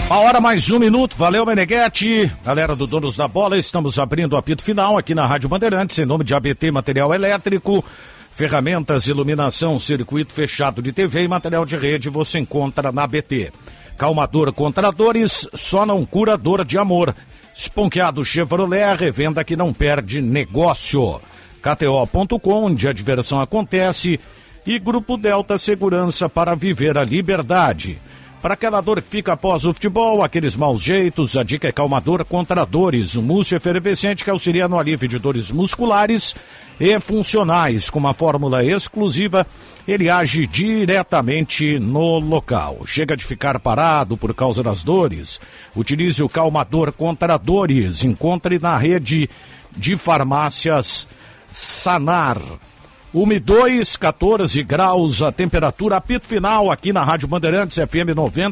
A hora mais 1 minuto, valeu Meneghetti, galera do Donos da Bola, estamos abrindo o apito final aqui na Rádio Bandeirantes, em nome de ABT Material Elétrico, ferramentas, iluminação, circuito fechado de TV e material de rede você encontra na ABT. Calmador contra dores, só não cura dor de amor. Esponqueado Chevrolet, revenda que não perde negócio. KTO.com, onde a diversão acontece, e Grupo Delta Segurança para viver a liberdade. Para aquela dor que fica após o futebol, aqueles maus jeitos, a dica é Calmador contra dores, um mousse efervescente que auxilia no alívio de dores musculares e funcionais. Com uma fórmula exclusiva, ele age diretamente no local. Chega de ficar parado por causa das dores? Utilize o Calmador contra dores. Encontre na rede de farmácias Sanar. 1:02, 14 graus, a temperatura, apito final aqui na Rádio Bandeirantes FM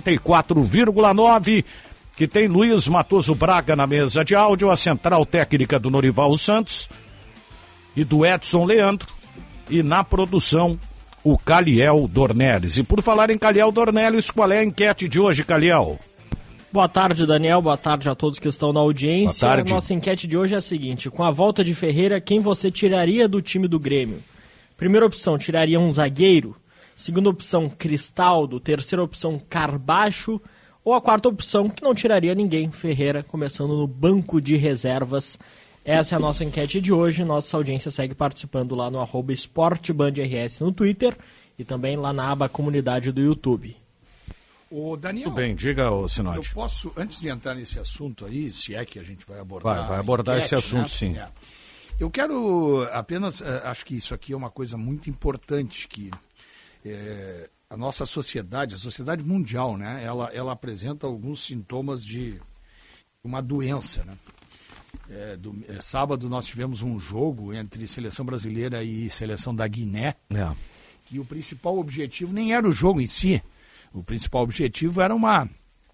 94,9, que tem Luiz Matoso Braga na mesa de áudio, a central técnica do Norival Santos e do Edson Leandro, e na produção o Caliel Dornelles. E por falar em Caliel Dornelles, qual é a enquete de hoje, Caliel? Boa tarde, Daniel. Boa tarde a todos que estão na audiência. Boa tarde. A nossa enquete de hoje é a seguinte: com a volta de Ferreira, quem você tiraria do time do Grêmio? Primeira opção, tiraria um zagueiro. Segunda opção, Cristaldo. Terceira opção, Carbacho. Ou a quarta opção, que não tiraria ninguém, Ferreira, começando no banco de reservas. Essa é a nossa enquete de hoje. Nossa audiência segue participando lá no @esportebandrs no Twitter e também lá na aba comunidade do YouTube. Ô, Daniel, Tudo bem, diga, ô Sinote. Eu posso, antes de entrar nesse assunto aí, se é que a gente vai abordar... Vai abordar enquete, esse assunto, né? sim. É. Eu quero apenas, acho que isso aqui é uma coisa muito importante, que a nossa sociedade, a sociedade mundial, né, ela apresenta alguns sintomas de uma doença, né? Sábado nós tivemos um jogo entre seleção brasileira e seleção da Guiné, que o principal objetivo nem era o jogo em si, o principal objetivo era uma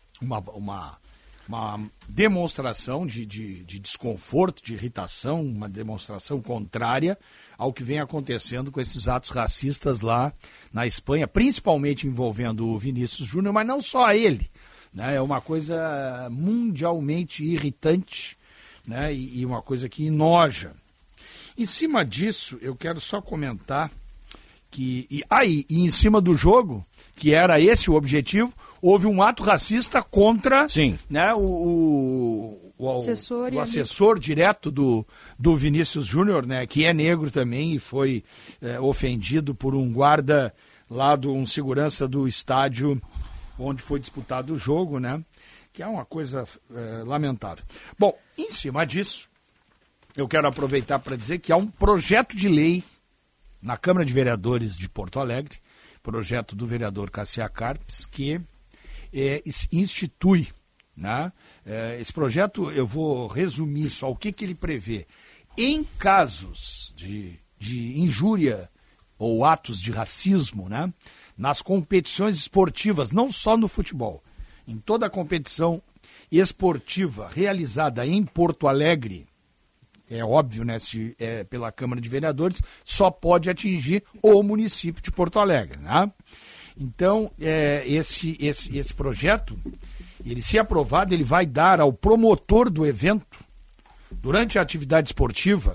demonstração de desconforto, de irritação, uma demonstração contrária ao que vem acontecendo com esses atos racistas lá na Espanha, principalmente envolvendo o Vinícius Júnior, mas não só ele, né? É uma coisa mundialmente irritante, né? E uma coisa que enoja. Em cima disso, eu quero só comentar que... E em cima do jogo, que era esse o objetivo, houve um ato racista contra, né, o assessor direto do Vinícius Júnior, né, que é negro também e foi ofendido por um guarda lá, um segurança do estádio onde foi disputado o jogo, né, que é uma coisa lamentável. Bom, em cima disso, eu quero aproveitar para dizer que há um projeto de lei na Câmara de Vereadores de Porto Alegre, projeto do vereador Cassiá Carpes, que institui, né? Esse projeto, eu vou resumir só o que ele prevê. Em casos de injúria ou atos de racismo, né, nas competições esportivas, não só no futebol, em toda a competição esportiva realizada em Porto Alegre, é óbvio, né, se é pela Câmara de Vereadores, só pode atingir o município de Porto Alegre, né? Então, esse projeto, ele se aprovado, ele vai dar ao promotor do evento, durante a atividade esportiva,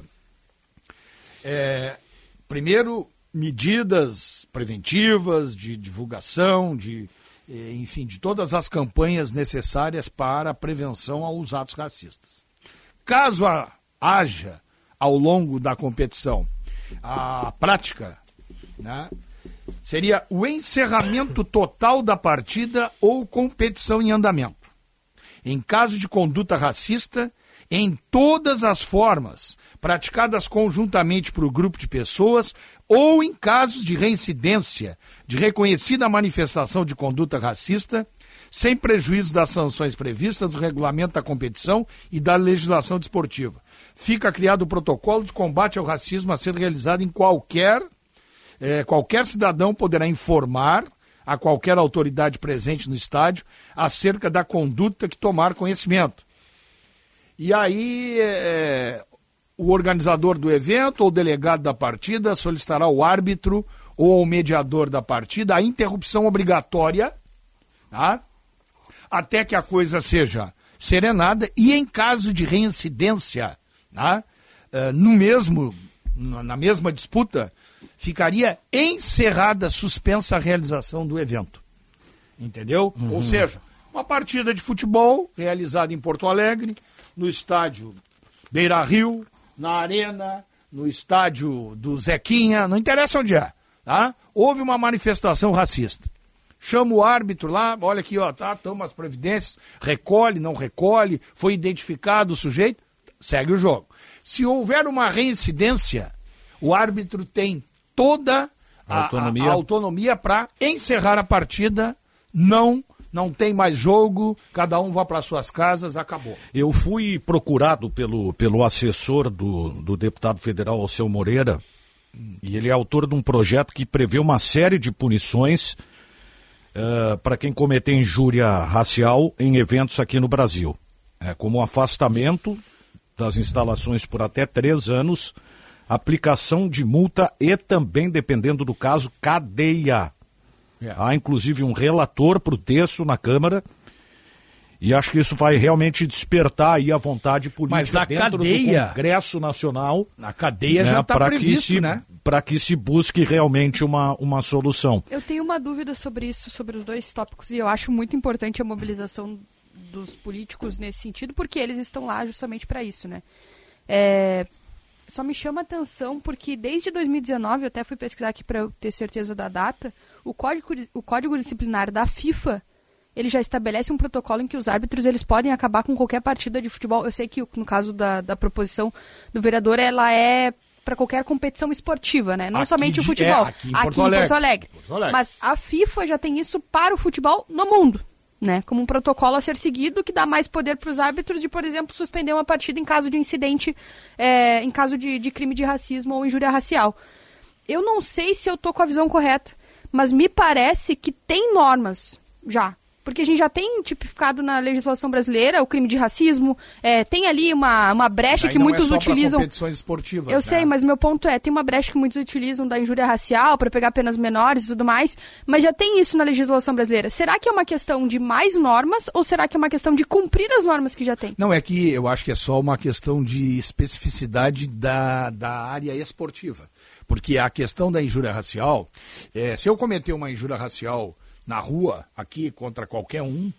primeiro, medidas preventivas, de divulgação, enfim, de todas as campanhas necessárias para a prevenção aos atos racistas. Caso haja, ao longo da competição, a prática, né, seria o encerramento total da partida ou competição em andamento. Em caso de conduta racista, em todas as formas, praticadas conjuntamente por um grupo de pessoas, ou em casos de reincidência de reconhecida manifestação de conduta racista, sem prejuízo das sanções previstas no regulamento da competição e da legislação desportiva. Fica criado o protocolo de combate ao racismo a ser realizado em qualquer cidadão poderá informar a qualquer autoridade presente no estádio acerca da conduta que tomar conhecimento. E aí, o organizador do evento ou o delegado da partida solicitará ao árbitro ou ao mediador da partida a interrupção obrigatória, tá? até que a coisa seja serenada e em caso de reincidência, né, na mesma disputa, ficaria encerrada, suspensa a realização do evento. Entendeu? Ou seja, uma partida de futebol realizada em Porto Alegre, no estádio Beira-Rio, na Arena, no estádio do Zequinha, não interessa onde é. Tá? Houve uma manifestação racista. Chama o árbitro lá, olha aqui, ó, tá, toma as providências, recolhe, não recolhe, foi identificado o sujeito, segue o jogo. Se houver uma reincidência, o árbitro tem toda a autonomia para encerrar a partida, não tem mais jogo, cada um vai para suas casas, acabou. Eu fui procurado pelo assessor do deputado federal Alceu Moreira, e ele é autor de um projeto que prevê uma série de punições para quem cometer injúria racial em eventos aqui no Brasil. Como afastamento das instalações por até 3 anos, aplicação de multa e também, dependendo do caso, cadeia. Há inclusive um relator para o texto na Câmara e acho que isso vai realmente despertar aí a vontade política dentro do Congresso Nacional. A cadeia já está previsto, né? Para que se busque realmente uma solução. Eu tenho uma dúvida sobre isso, sobre os 2 tópicos, e eu acho muito importante a mobilização dos políticos nesse sentido, porque eles estão lá justamente para isso, né? Só me chama a atenção porque desde 2019, eu até fui pesquisar aqui para eu ter certeza da data, o código disciplinar da FIFA, ele já estabelece um protocolo em que os árbitros eles podem acabar com qualquer partida de futebol. Eu sei que no caso da proposição do vereador, ela é para qualquer competição esportiva, né? Não aqui somente o futebol. Aqui em Porto Alegre. Mas a FIFA já tem isso para o futebol no mundo, né? Como um protocolo a ser seguido que dá mais poder para os árbitros de, por exemplo, suspender uma partida em caso de incidente, em caso de crime de racismo ou injúria racial. Eu não sei se eu estou com a visão correta, mas me parece que tem normas já. Porque a gente já tem tipificado na legislação brasileira o crime de racismo, tem ali uma brecha que muitos utilizam. Competições esportivas, eu sei, mas o meu ponto tem uma brecha que muitos utilizam da injúria racial para pegar penas menores e tudo mais, mas já tem isso na legislação brasileira. Será que é uma questão de mais normas ou será que é uma questão de cumprir as normas que já tem? Não, é que eu acho que é só uma questão de especificidade da área esportiva. Porque a questão da injúria racial, se eu cometer uma injúria racial na rua, aqui, contra qualquer um,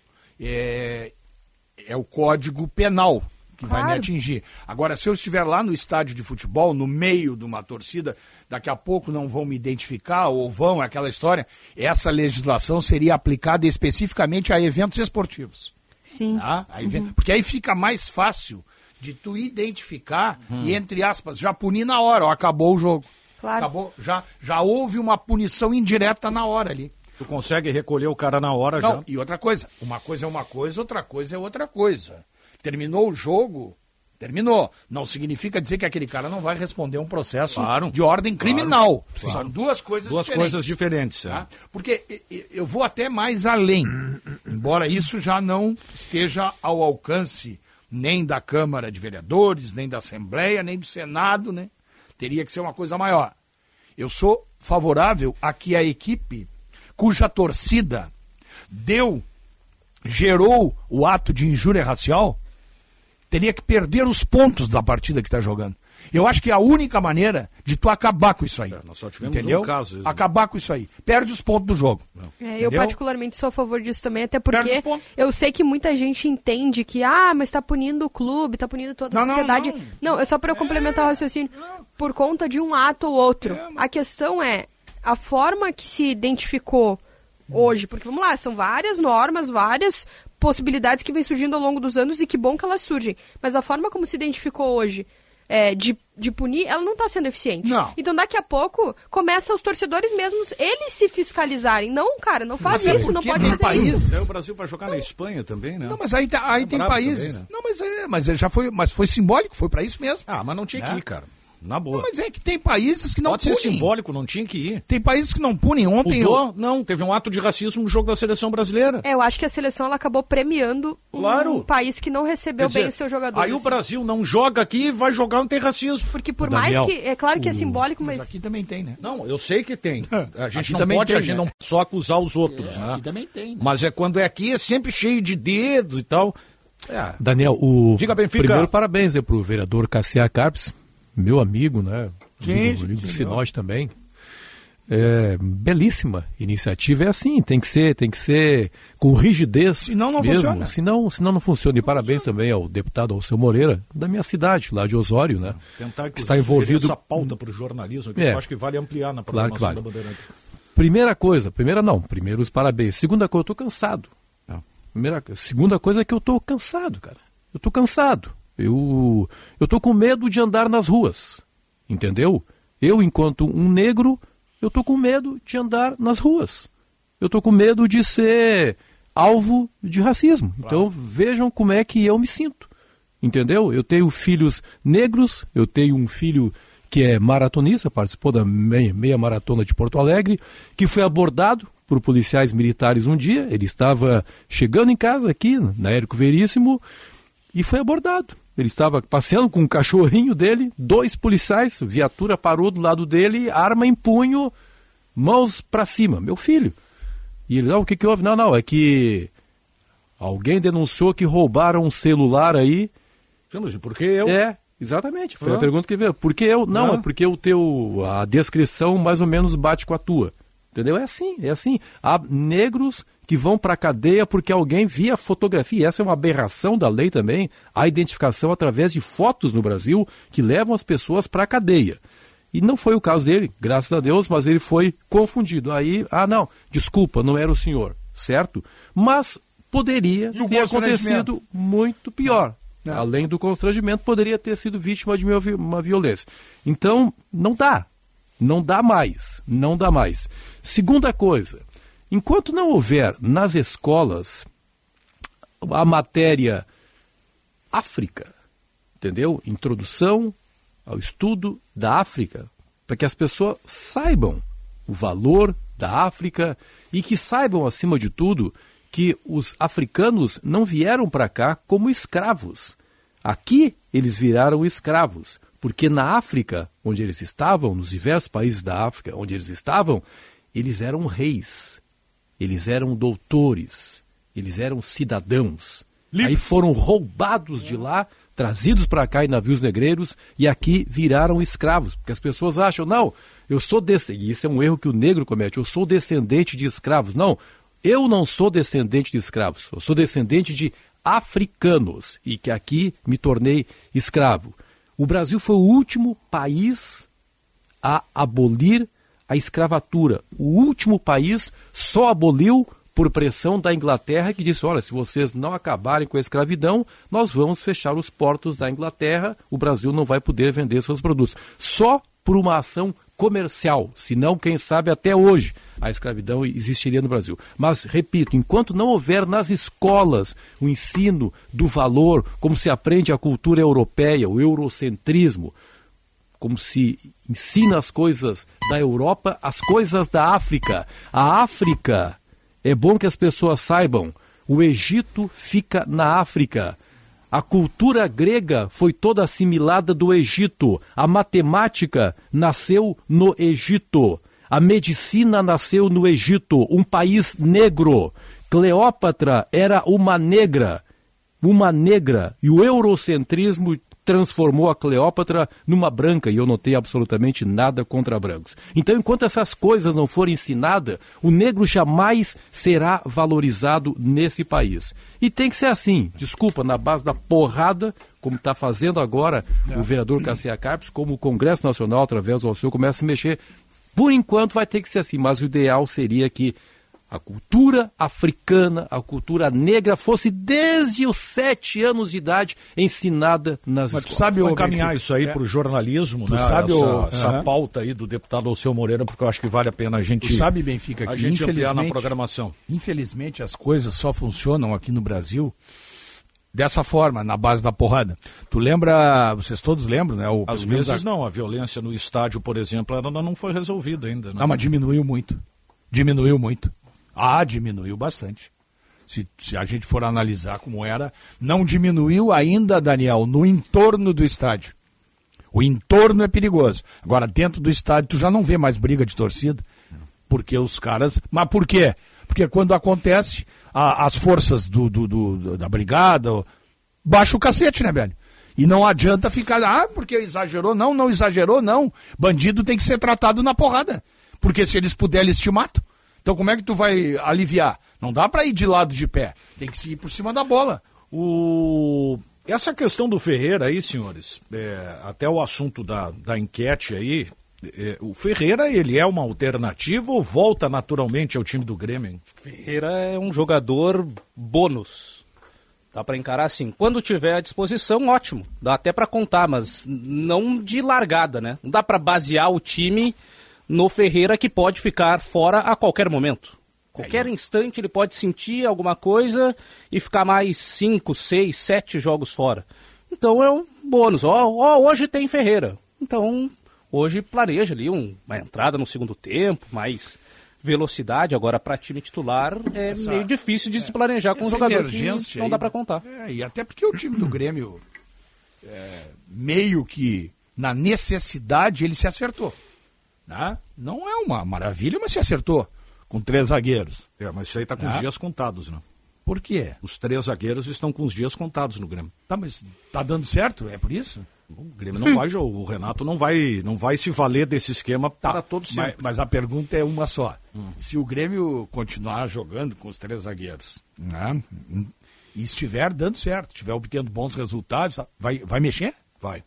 é o Código Penal que vai me atingir. Agora, se eu estiver lá no estádio de futebol, no meio de uma torcida, daqui a pouco não vão me identificar, ou vão, aquela história, essa legislação seria aplicada especificamente a eventos esportivos. Sim. Tá? Porque aí fica mais fácil de tu identificar e, entre aspas, já punir na hora, acabou o jogo. Claro. Acabou, já houve uma punição indireta na hora ali. Tu consegue recolher o cara na hora já. Não, e outra coisa, uma coisa é uma coisa, outra coisa é outra coisa. Terminou o jogo, terminou. Não significa dizer que aquele cara não vai responder um processo de ordem criminal. Claro. São duas coisas diferentes. Tá? Porque eu vou até mais além, embora isso já não esteja ao alcance nem da Câmara de Vereadores, nem da Assembleia, nem do Senado, né? Teria que ser uma coisa maior. Eu sou favorável a que a equipe cuja torcida gerou o ato de injúria racial, teria que perder os pontos da partida que está jogando. Eu acho que é a única maneira de tu acabar com isso aí. Nós só tivemos entendeu? Um caso. Acabar com isso aí. Perde os pontos do jogo. Eu particularmente sou a favor disso também, até porque eu sei que muita gente entende que, mas está punindo o clube, está punindo toda a sociedade. Não, é só para eu complementar o raciocínio. Por conta de um ato ou outro. A questão é a forma que se identificou hoje, porque vamos lá, são várias normas, várias possibilidades que vêm surgindo ao longo dos anos e que bom que elas surgem, mas a forma como se identificou hoje de punir, ela não está sendo eficiente. Não. Então daqui a pouco começa os torcedores mesmos, eles se fiscalizarem. Não, cara, não faz isso, não pode fazer isso. O Brasil vai jogar na Espanha também, né? Não, mas aí tem países. Também, né? Não, mas foi simbólico, foi para isso mesmo. Mas não tinha que ir, cara. Na boa. Mas é que tem países que não Pode punem. ser simbólico, não tinha que ir. Tem países que não punem. Ontem Não, teve um ato de racismo no jogo da seleção brasileira. Eu acho que a seleção ela acabou premiando um país que não recebeu bem os seus jogadores. Aí o Brasil não joga aqui, vai jogar, não tem racismo. Porque por Daniel, mais que... É claro que é simbólico, mas... aqui também tem, né? Não, eu sei que tem. A gente Aqui não também pode, tem, a gente né? não só acusar os outros, né? Aqui também tem. Né? Mas é quando é aqui, é sempre cheio de dedo e tal. Daniel, Diga, Benfica. primeiro parabéns para o vereador Cassiar Carpes, meu amigo, né? Amigo do Sinós também. Belíssima iniciativa. É assim, tem que ser com rigidez. Senão não mesmo. funciona. Senão não funciona. E parabéns também ao deputado Alceu Moreira, da minha cidade, lá de Osório, né? Tentar que está envolvido essa pauta para o jornalismo, que eu acho que vale ampliar na programação claro que da vale. Bandeirantes. Primeiro os parabéns. Segunda coisa, eu tô cansado. Segunda coisa é que eu tô cansado, cara. Eu tô cansado. Eu tô com medo de andar nas ruas. Entendeu? Eu, enquanto um negro, eu tô com medo de andar nas ruas. Eu tô com medo de ser alvo de racismo. Então vejam como é que eu me sinto. Entendeu? Eu tenho filhos negros, eu tenho um filho que é maratonista, participou da meia maratona de Porto Alegre, que foi abordado por policiais militares um dia. Ele estava chegando em casa aqui, na Érico Veríssimo, e foi abordado. Ele estava passeando com um cachorrinho dele, 2 policiais, viatura parou do lado dele, arma em punho, mãos para cima, meu filho. E ele, o que houve? Não, é que alguém denunciou que roubaram um celular aí. Mas por que eu? Exatamente, foi a pergunta que veio. Por que eu? Não, é porque a descrição mais ou menos bate com a tua. Entendeu? É assim. Há negros que vão para a cadeia porque alguém via fotografia. E essa é uma aberração da lei também, a identificação através de fotos no Brasil que levam as pessoas para a cadeia. E não foi o caso dele, graças a Deus, mas ele foi confundido. Aí, não, desculpa, não era o senhor, certo? Mas poderia ter acontecido muito pior. Além do constrangimento, poderia ter sido vítima de uma violência. Então, não dá mais. Segunda coisa, enquanto não houver nas escolas a matéria África, entendeu? Introdução ao estudo da África, para que as pessoas saibam o valor da África e que saibam, acima de tudo, que os africanos não vieram para cá como escravos. Aqui eles viraram escravos, porque na África, onde eles estavam, nos diversos países da África onde eles estavam, eles eram reis, eles eram doutores, eles eram cidadãos. Aí foram roubados de lá, trazidos para cá em navios negreiros e aqui viraram escravos. Porque as pessoas acham, eu sou descendente, e isso é um erro que o negro comete, eu sou descendente de escravos. Não, eu não sou descendente de escravos, eu sou descendente de africanos e que aqui me tornei escravo. O Brasil foi o último país a abolir a escravatura. O último país só aboliu por pressão da Inglaterra, que disse, olha, se vocês não acabarem com a escravidão, nós vamos fechar os portos da Inglaterra, o Brasil não vai poder vender seus produtos. Só por uma ação comercial, senão, quem sabe, até hoje a escravidão existiria no Brasil. Mas, repito, enquanto não houver nas escolas o ensino do valor, como se aprende a cultura europeia, o eurocentrismo, como se ensina as coisas da Europa, as coisas da África. A África, é bom que as pessoas saibam, o Egito fica na África. A cultura grega foi toda assimilada do Egito. A matemática nasceu no Egito. A medicina nasceu no Egito, um país negro. Cleópatra era uma negra. E o eurocentrismo transformou a Cleópatra numa branca, e eu não tenho absolutamente nada contra brancos. Então, enquanto essas coisas não forem ensinadas, o negro jamais será valorizado nesse país. E tem que ser assim, desculpa, na base da porrada, como está fazendo agora o vereador Cassiar Carpes, como o Congresso Nacional, através do Alceu, começa a mexer. Por enquanto vai ter que ser assim, mas o ideal seria que a cultura africana, a cultura negra fosse desde os 7 anos de idade ensinada nas escolas. Tu sabe encaminhar isso aí para o jornalismo, né? Essa pauta aí do deputado Alceu Moreira, porque eu acho que vale a pena a gente... Tu sabe, Benfica, que ampliar na programação. Infelizmente as coisas só funcionam aqui no Brasil dessa forma, na base da porrada. Tu lembra, vocês todos lembram, né? Às vezes não, a violência no estádio, por exemplo, ela não foi resolvida ainda. Né? Não, mas diminuiu muito. Diminuiu muito. Diminuiu bastante. Se a gente for analisar como era, não diminuiu ainda, Daniel, no entorno do estádio. O entorno é perigoso. Agora, dentro do estádio, tu já não vê mais briga de torcida. Porque os caras... Mas por quê? Porque quando acontece, as forças da brigada baixa o cacete, né, velho? E não adianta ficar... porque exagerou. Não exagerou, não. Bandido tem que ser tratado na porrada. Porque se eles puderem, eles te matam. Então como é que tu vai aliviar? Não dá pra ir de lado de pé. Tem que ir por cima da bola. Essa questão do Ferreira aí, senhores, até o assunto da enquete aí, o Ferreira, ele é uma alternativa ou volta naturalmente ao time do Grêmio? Ferreira é um jogador bônus. Dá pra encarar assim. Quando tiver à disposição, ótimo. Dá até pra contar, mas não de largada, né? Não dá pra basear o time no Ferreira, que pode ficar fora a qualquer momento. Qualquer instante ele pode sentir alguma coisa e ficar mais 5, 6, 7 jogos fora. Então é um bônus. Hoje tem Ferreira. Então, hoje planeja ali uma entrada no segundo tempo, mais velocidade. Agora, para time titular, meio difícil de se planejar com um jogador que não dá para contar. E até porque o time do Grêmio, meio que na necessidade, ele se acertou. Né? Não é uma maravilha, mas se acertou. Com 3 zagueiros. Mas isso aí tá com os dias contados, né? Por quê? Os 3 zagueiros estão com os dias contados no Grêmio. Tá, mas tá dando certo? É por isso? O Grêmio não vai, o Renato não vai se valer desse esquema para todos sempre. Mas a pergunta é uma só. Se o Grêmio continuar jogando com os 3 zagueiros, né, e estiver dando certo, estiver obtendo bons resultados, vai mexer? Vai.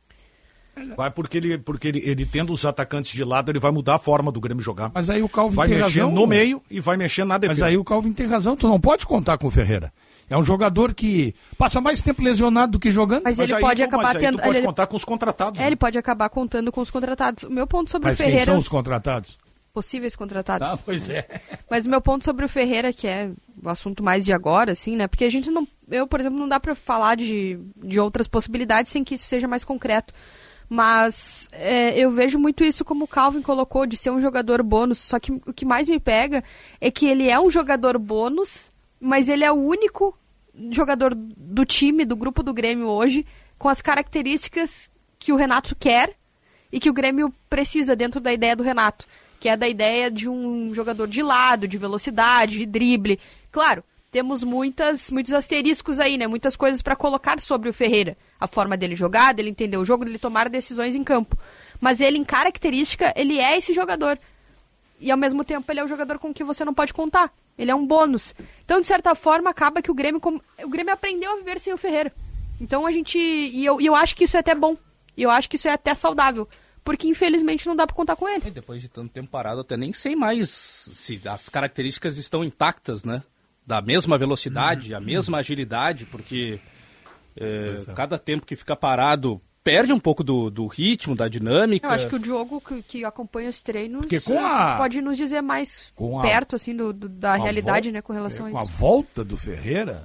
Vai porque ele tendo os atacantes de lado, ele vai mudar a forma do Grêmio jogar. Mas aí o Calvin vai tem mexer razão, no meio e vai mexer na defesa. Mas aí o Calvin tem razão, tu não pode contar com o Ferreira. É um jogador que passa mais tempo lesionado do que jogando. Mas ele pode acabar tendo... tu pode contar com os contratados. Ele pode acabar contando com os contratados. O meu ponto sobre o Ferreira... Mas quem são os contratados? Possíveis contratados. Pois é. Mas o meu ponto sobre o Ferreira, que é o assunto mais de agora, assim, né? Porque a gente não... Eu, por exemplo, não dá pra falar de outras possibilidades sem que isso seja mais concreto. Mas eu vejo muito isso como o Calvin colocou, de ser um jogador bônus. Só que o que mais me pega é que ele é um jogador bônus, mas ele é o único jogador do time, do grupo do Grêmio hoje, com as características que o Renato quer e que o Grêmio precisa dentro da ideia do Renato. Que é da ideia de um jogador de lado, de velocidade, de drible. Claro, temos muitos asteriscos aí, né? Muitas coisas para colocar sobre o Ferreira. A forma dele jogar, dele entender o jogo, dele tomar decisões em campo. Mas ele, em característica, ele é esse jogador. E, ao mesmo tempo, ele é um jogador com que você não pode contar. Ele é um bônus. Então, de certa forma, acaba que o Grêmio aprendeu a viver sem o Ferreira. Então, eu acho que isso é até bom. E eu acho que isso é até saudável. Porque, infelizmente, não dá pra contar com ele. E depois de tanto tempo parado, até nem sei mais se as características estão intactas, né? Da mesma velocidade, a mesma agilidade, porque cada tempo que fica parado perde um pouco do ritmo, da dinâmica. Eu acho que o Diogo, que acompanha os treinos, pode nos dizer mais perto assim, da realidade, né, com relação a isso. Com a volta do Ferreira,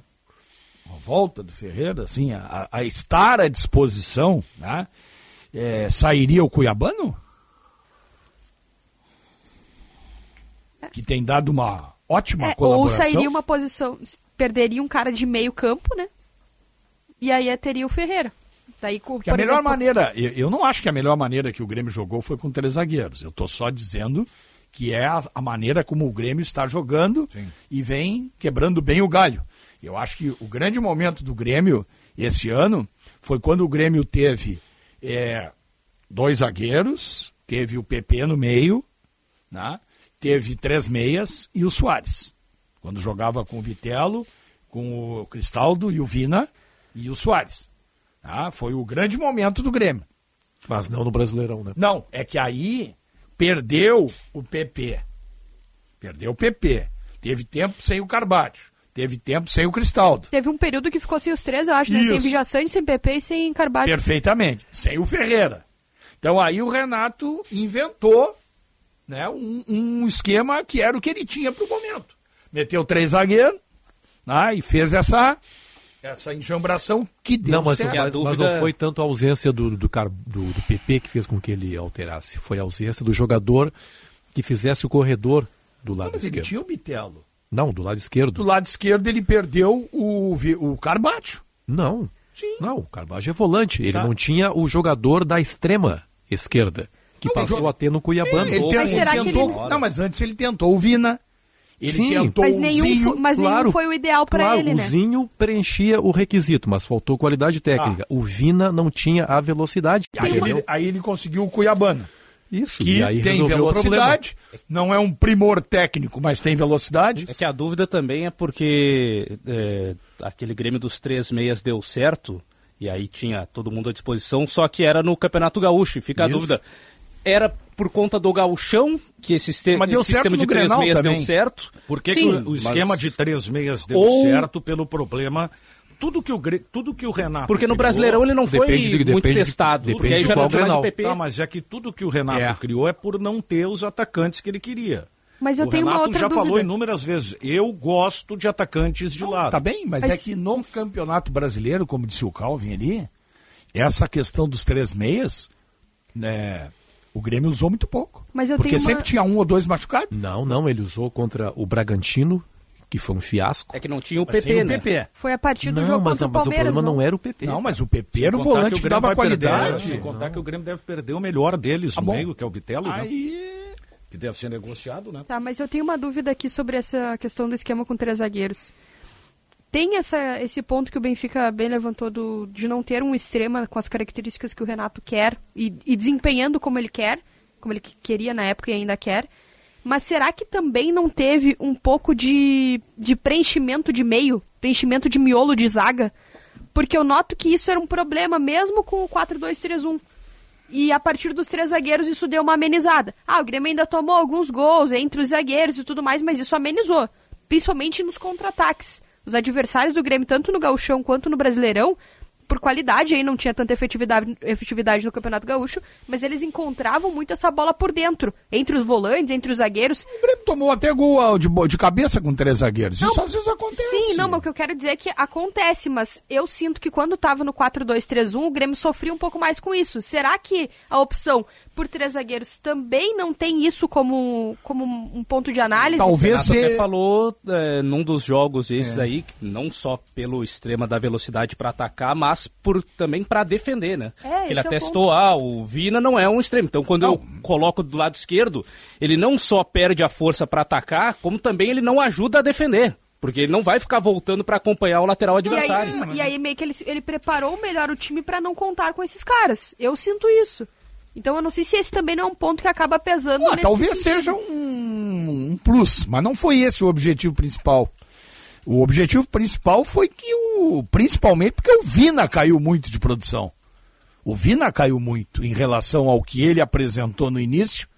assim, a estar à disposição, né, sairia o Cuiabano? Que tem dado uma ótima colaboração. Ou sairia uma posição, perderia um cara de meio campo, né? E aí teria o Ferreira. Daí, a melhor maneira, eu não acho que a melhor maneira que o Grêmio jogou foi com 3 zagueiros. Eu estou só dizendo que é a maneira como o Grêmio está jogando. Sim. E vem quebrando bem o galho. Eu acho que o grande momento do Grêmio esse ano foi quando o Grêmio teve 2 zagueiros, teve o PP no meio, né? Teve 3 meias e o Soares. Quando jogava com o Bitelo, com o Cristaldo e o Vina e o Soares. Foi o grande momento do Grêmio. Mas não no Brasileirão, né? Não, é que aí perdeu o PP. Teve tempo sem o Carbacho. Teve tempo sem o Cristaldo. Teve um período que ficou sem os 3, eu acho, né? Sem Vijaçante, sem PP e sem Carbacho. Perfeitamente. Sem o Ferreira. Então aí o Renato inventou, né, um esquema que era o que ele tinha para o momento. Meteu 3 zagueiros, né, e fez essa essa enjambração que deu não, mas, certo. mas não foi tanto a ausência do PP que fez com que ele alterasse. Foi a ausência do jogador que fizesse o corredor do lado esquerdo. Ele tinha o Bitelo. Não, do lado esquerdo. Do lado esquerdo ele perdeu o Carbacho. Não. Sim. Não, o Carbacho é volante. Ele não tinha o jogador da extrema esquerda, que passou a ter no Cuiabano. Não, mas antes ele tentou o Vina. Ele tentou mas o Zinho. Mas nenhum foi o ideal para ele, né? O Zinho preenchia o requisito, mas faltou qualidade técnica. O Vina não tinha a velocidade. Aí ele conseguiu o Cuiabano. Isso, que e aí tem velocidade, não é um primor técnico, mas tem velocidade. É que a dúvida também é porque aquele Grêmio dos 3 meias deu certo, e aí tinha todo mundo à disposição, só que era no Campeonato Gaúcho, e fica a dúvida, era por conta do gauchão que esse sistema de 3 meias deu certo? Por que o esquema de 3 meias deu certo pelo problema... Tudo que o Renato Porque no Brasileirão ele não foi muito testado. Porque aí já não tinha mais o PP. Tá, mas é que tudo que o Renato criou é por não ter os atacantes que ele queria. Mas eu tenho uma outra dúvida. O Renato já falou inúmeras vezes, eu gosto de atacantes de lado. Tá bem, mas é que no Campeonato Brasileiro, como disse o Calvin ali, essa questão dos 3 meias, o Grêmio usou muito pouco. Mas porque sempre tinha 1 ou 2 machucados. Não, ele usou contra o Bragantino, que foi um fiasco. É que não tinha o PP, né? Foi a partir do jogo contra o Palmeiras. Mas o problema não era o PP. Não, mas o PP era o volante que dava qualidade. Sem contar que o Grêmio deve perder o melhor deles no meio, que é o Bitelo, né? Que deve ser negociado, né? Tá, mas eu tenho uma dúvida aqui sobre essa questão do esquema com 3 zagueiros. Tem esse ponto que o Benfica bem levantou de não ter um extrema com as características que o Renato quer e desempenhando como ele quer, como ele queria na época e ainda quer. Mas será que também não teve um pouco de preenchimento de meio, preenchimento de miolo de zaga? Porque eu noto que isso era um problema mesmo com o 4-2-3-1. E a partir dos 3 zagueiros isso deu uma amenizada. O Grêmio ainda tomou alguns gols entre os zagueiros e tudo mais, mas isso amenizou. Principalmente nos contra-ataques. Os adversários do Grêmio, tanto no Gauchão quanto no Brasileirão, por qualidade, aí não tinha tanta efetividade no Campeonato Gaúcho, mas eles encontravam muito essa bola por dentro, entre os volantes, entre os zagueiros. O Grêmio tomou até gol de cabeça com 3 zagueiros. Isso às vezes acontece. Sim, não, mas o que eu quero dizer é que acontece, mas eu sinto que quando estava no 4-2-3-1, o Grêmio sofria um pouco mais com isso. Será que a opção por 3 zagueiros também não tem isso como um ponto de análise? Talvez você até falou num dos jogos esses aí, não só pelo extrema da velocidade para atacar, mas também para defender, né? Ele até citou, o Vina não é um extremo. Então, quando eu coloco do lado esquerdo, ele não só perde a força para atacar, como também ele não ajuda a defender. Porque ele não vai ficar voltando para acompanhar o lateral adversário. E aí meio que ele preparou melhor o time para não contar com esses caras. Eu sinto isso. Então eu não sei se esse também não é um ponto que acaba pesando nesse talvez sentido. Seja um plus, mas não foi esse o objetivo principal. O objetivo principal foi que principalmente porque o Vina caiu muito de produção. O Vina caiu muito em relação ao que ele apresentou no início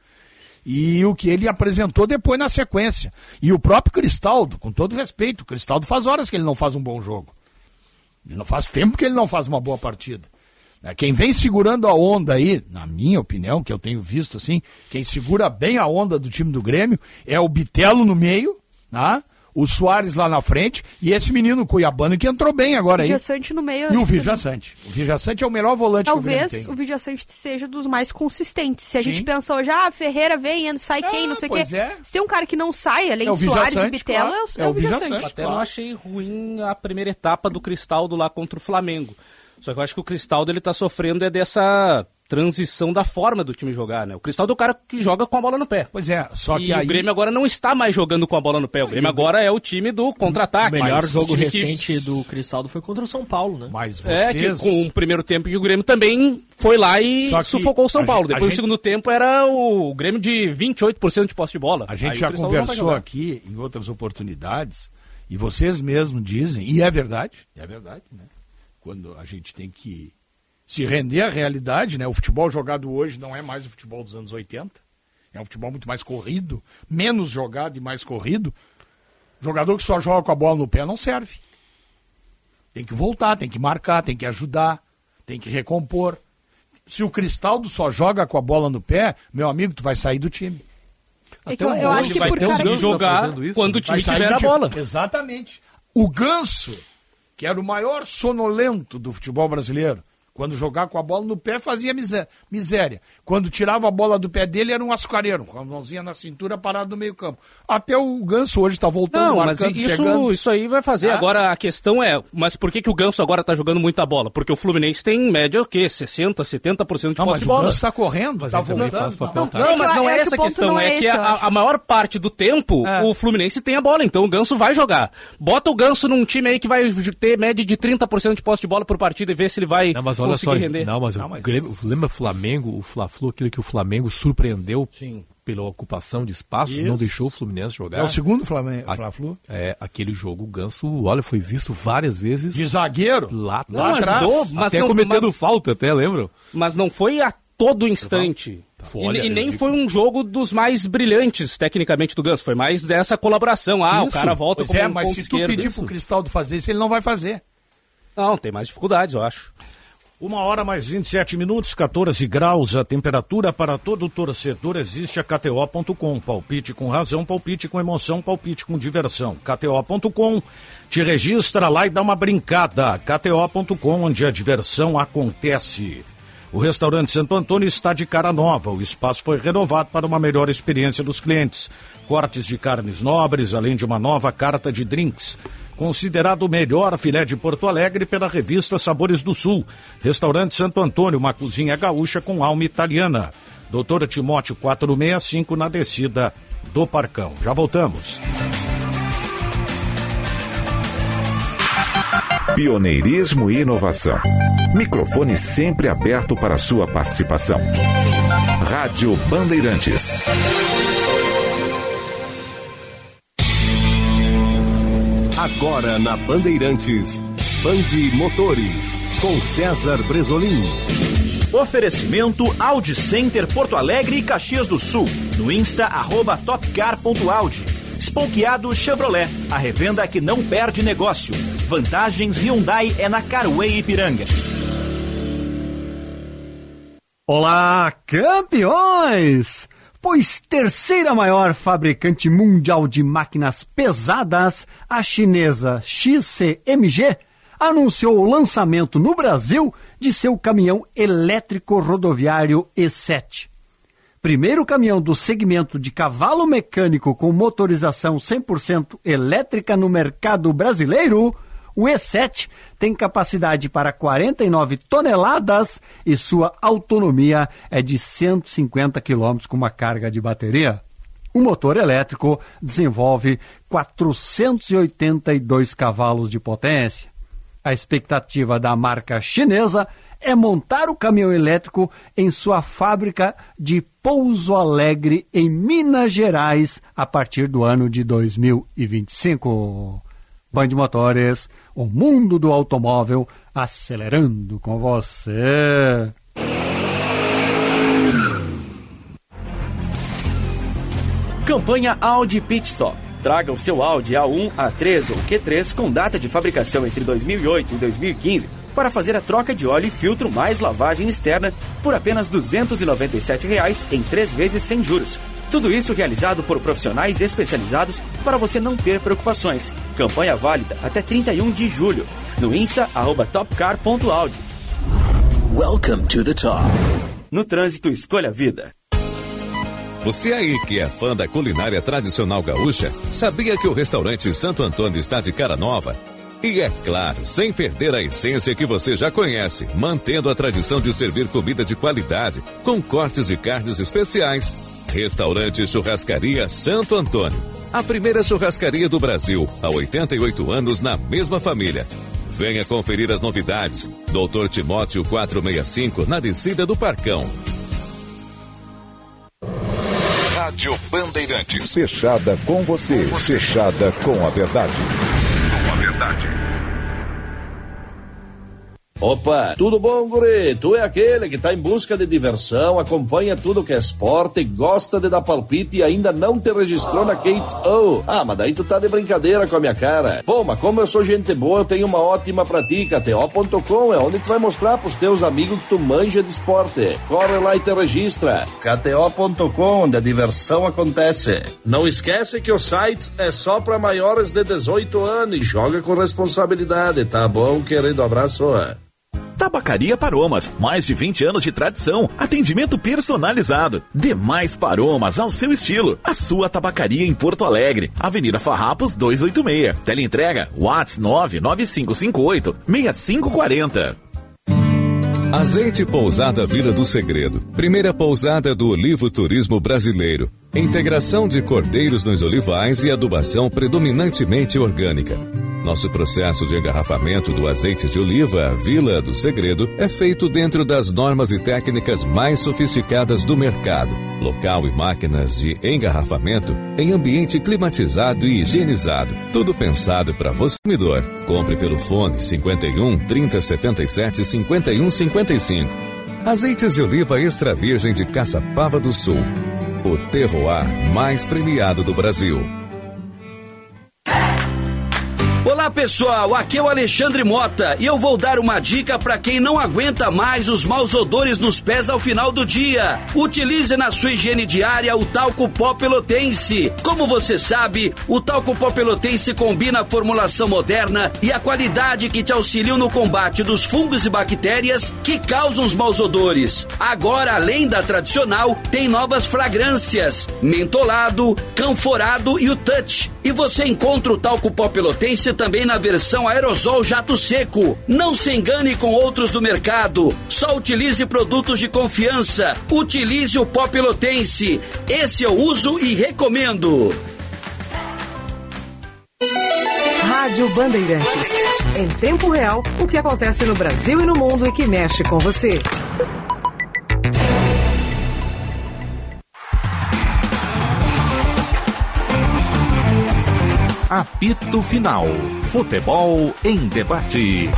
e o que ele apresentou depois na sequência. E o próprio Cristaldo, com todo respeito, o Cristaldo faz horas que ele não faz um bom jogo. Ele não faz tempo que ele não faz uma boa partida. Quem vem segurando a onda aí, na minha opinião, que eu tenho visto assim, quem segura bem a onda do time do Grêmio é o Bitelo no meio, tá? O Soares lá na frente e esse menino Cuiabano que entrou bem agora aí. O Vijaçante no meio. E o Vijaçante. O Vijaçante é o melhor volante que o Grêmio tem. Talvez o Vijaçante seja dos mais consistentes. Se a gente pensa hoje, Ferreira vem, sai quem, não sei o quê. Se tem um cara que não sai, além de Soares e Bitelo, é o Vijaçante. Até não achei ruim a primeira etapa do Cristaldo lá contra o Flamengo. Só que eu acho que o Cristaldo ele tá sofrendo dessa transição da forma do time jogar, né? O Cristaldo é o cara que joga com a bola no pé. Pois é, só que aí... o Grêmio agora não está mais jogando com a bola no pé. O Grêmio agora é o time do contra-ataque. O melhor jogo recente do Cristaldo foi contra o São Paulo, né? Mas vocês... com o primeiro tempo que o Grêmio também foi lá e sufocou o São Paulo. Depois, no segundo tempo, era o Grêmio de 28% de posse de bola. A gente já conversou aqui em outras oportunidades e vocês mesmos dizem, e é verdade, né? Quando a gente tem que se render à realidade, né? O futebol jogado hoje não é mais o futebol dos anos 80. É um futebol muito mais corrido, menos jogado e mais corrido. Jogador que só joga com a bola no pé não serve. Tem que voltar, tem que marcar, tem que ajudar, tem que recompor. Se o Cristaldo só joga com a bola no pé, meu amigo, tu vai sair do time. Eu acho que vai ter que jogar quando o time tiver a bola. Exatamente. O Ganso que era o maior sonolento do futebol brasileiro. Quando jogava com a bola no pé, fazia miséria. Quando tirava a bola do pé dele, era um açucareiro, com a mãozinha na cintura, parado no meio campo. Até o Ganso hoje está voltando, marcando, chegando. Isso aí vai fazer. Agora, a questão é, mas por que o Ganso agora está jogando muita bola? Porque o Fluminense tem, em média, o quê? 60%, 70% de posse de bola. O Ganso está correndo, está voltando. Mas não é essa a questão. É que a maior parte do tempo, o Fluminense tem a bola, então o Ganso vai jogar. Bota o Ganso num time aí que vai ter média de 30% de posse de bola por partida e vê se ele vai... Olha só, lembra o Flamengo, o Fla-Flu, aquilo que o Flamengo surpreendeu pela ocupação de espaços, não deixou o Fluminense jogar. É o segundo Fla-Flu? Aquele jogo, o Ganso, olha, foi visto várias vezes. De zagueiro? Lá atrás. Até cometendo falta, lembram? Mas não foi a todo instante. E nem foi um jogo dos mais brilhantes, tecnicamente, do Ganso. Foi mais dessa colaboração. O cara volta como um mas se tu pedir pro Cristaldo fazer isso, ele não vai fazer. Não, tem mais dificuldades, eu acho. 1h mais 27 minutos, 14 graus a temperatura. Para todo torcedor existe a KTO.com. Palpite com razão, palpite com emoção, palpite com diversão. KTO.com, te registra lá e dá uma brincada. KTO.com, onde a diversão acontece. O restaurante Santo Antônio está de cara nova. O espaço foi renovado para uma melhor experiência dos clientes. Cortes de carnes nobres, além de uma nova carta de drinks. Considerado o melhor filé de Porto Alegre pela revista Sabores do Sul. Restaurante Santo Antônio, uma cozinha gaúcha com alma italiana. Doutora Timóteo 465, na descida do Parcão. Já voltamos. Pioneirismo e inovação. Microfone sempre aberto para sua participação. Rádio Bandeirantes. Agora na Bandeirantes, Band Motores, com César Bresolim. Oferecimento Audi Center Porto Alegre e Caxias do Sul. No Insta, @topcar.audi. Spokeado Chevrolet, a revenda que não perde negócio. Vantagens Hyundai é na Carway Ipiranga. Olá, campeões! Pois terceira maior fabricante mundial de máquinas pesadas, a chinesa XCMG, anunciou o lançamento no Brasil de seu caminhão elétrico rodoviário E7. Primeiro caminhão do segmento de cavalo mecânico com motorização 100% elétrica no mercado brasileiro, o E7 tem capacidade para 49 toneladas e sua autonomia é de 150 km com uma carga de bateria. O motor elétrico desenvolve 482 cavalos de potência. A expectativa da marca chinesa é montar o caminhão elétrico em sua fábrica de Pouso Alegre, em Minas Gerais, a partir do ano de 2025. Band Motores, o mundo do automóvel acelerando com você. Campanha Audi Pit Stop. Traga o seu Audi A1, A3 ou Q3 com data de fabricação entre 2008 e 2015 para fazer a troca de óleo e filtro mais lavagem externa por apenas R$ 297,00 em 3 vezes sem juros. Tudo isso realizado por profissionais especializados para você não ter preocupações. Campanha válida até 31 de julho. No Insta, @topcar.audi. Welcome to the top. No trânsito, escolha a vida. Você aí que é fã da culinária tradicional gaúcha, sabia que o restaurante Santo Antônio está de cara nova? E é claro, sem perder a essência que você já conhece, mantendo a tradição de servir comida de qualidade, com cortes de carnes especiais. Restaurante Churrascaria Santo Antônio. A primeira churrascaria do Brasil, há 88 anos na mesma família. Venha conferir as novidades. Doutor Timóteo 465, na descida do Parcão. Rádio Bandeirantes. Fechada com você. Fechada com a verdade. Com a verdade. Opa, tudo bom, guri? Tu é aquele que tá em busca de diversão, acompanha tudo que é esporte, gosta de dar palpite e ainda não te registrou na KTO. Ah, mas daí tu tá de brincadeira com a minha cara. Pô, mas como eu sou gente boa, eu tenho uma ótima pra ti. KTO.com é onde tu vai mostrar pros teus amigos que tu manja de esporte. Corre lá e te registra. KTO.com, onde a diversão acontece. Não esquece que o site é só pra maiores de 18 anos e joga com responsabilidade, tá bom, querido? Abraço. Tabacaria Paromas, mais de 20 anos de tradição, atendimento personalizado, demais Paromas ao seu estilo. A sua tabacaria em Porto Alegre, Avenida Farrapos 286, teleentrega WhatsApp 99558-6540. Azeite Pousada Vila do Segredo, primeira pousada do olivo turismo brasileiro. Integração de cordeiros nos olivais e adubação predominantemente orgânica. Nosso processo de engarrafamento do azeite de oliva Vila do Segredo é feito dentro das normas e técnicas mais sofisticadas do mercado. Local e máquinas de engarrafamento em ambiente climatizado e higienizado. Tudo pensado para você, consumidor. Compre pelo fone 51 3077 5155. Azeites de oliva extra virgem de Caçapava do Sul. O terroir mais premiado do Brasil. Olá pessoal, aqui é o Alexandre Mota e eu vou dar uma dica para quem não aguenta mais os maus odores nos pés ao final do dia. Utilize na sua higiene diária o talco pó pelotense. Como você sabe, o talco pó pelotense combina a formulação moderna e a qualidade que te auxiliam no combate dos fungos e bactérias que causam os maus odores. Agora, além da tradicional, tem novas fragrâncias, mentolado, canforado e o touch. E você encontra o talco pó pelotense também na versão aerosol jato seco. Não se engane com outros do mercado. Só utilize produtos de confiança. Utilize o pó pelotense. Esse eu uso e recomendo. Rádio Bandeirantes. Em tempo real, o que acontece no Brasil e no mundo e que mexe com você. Apito Final. Futebol em debate.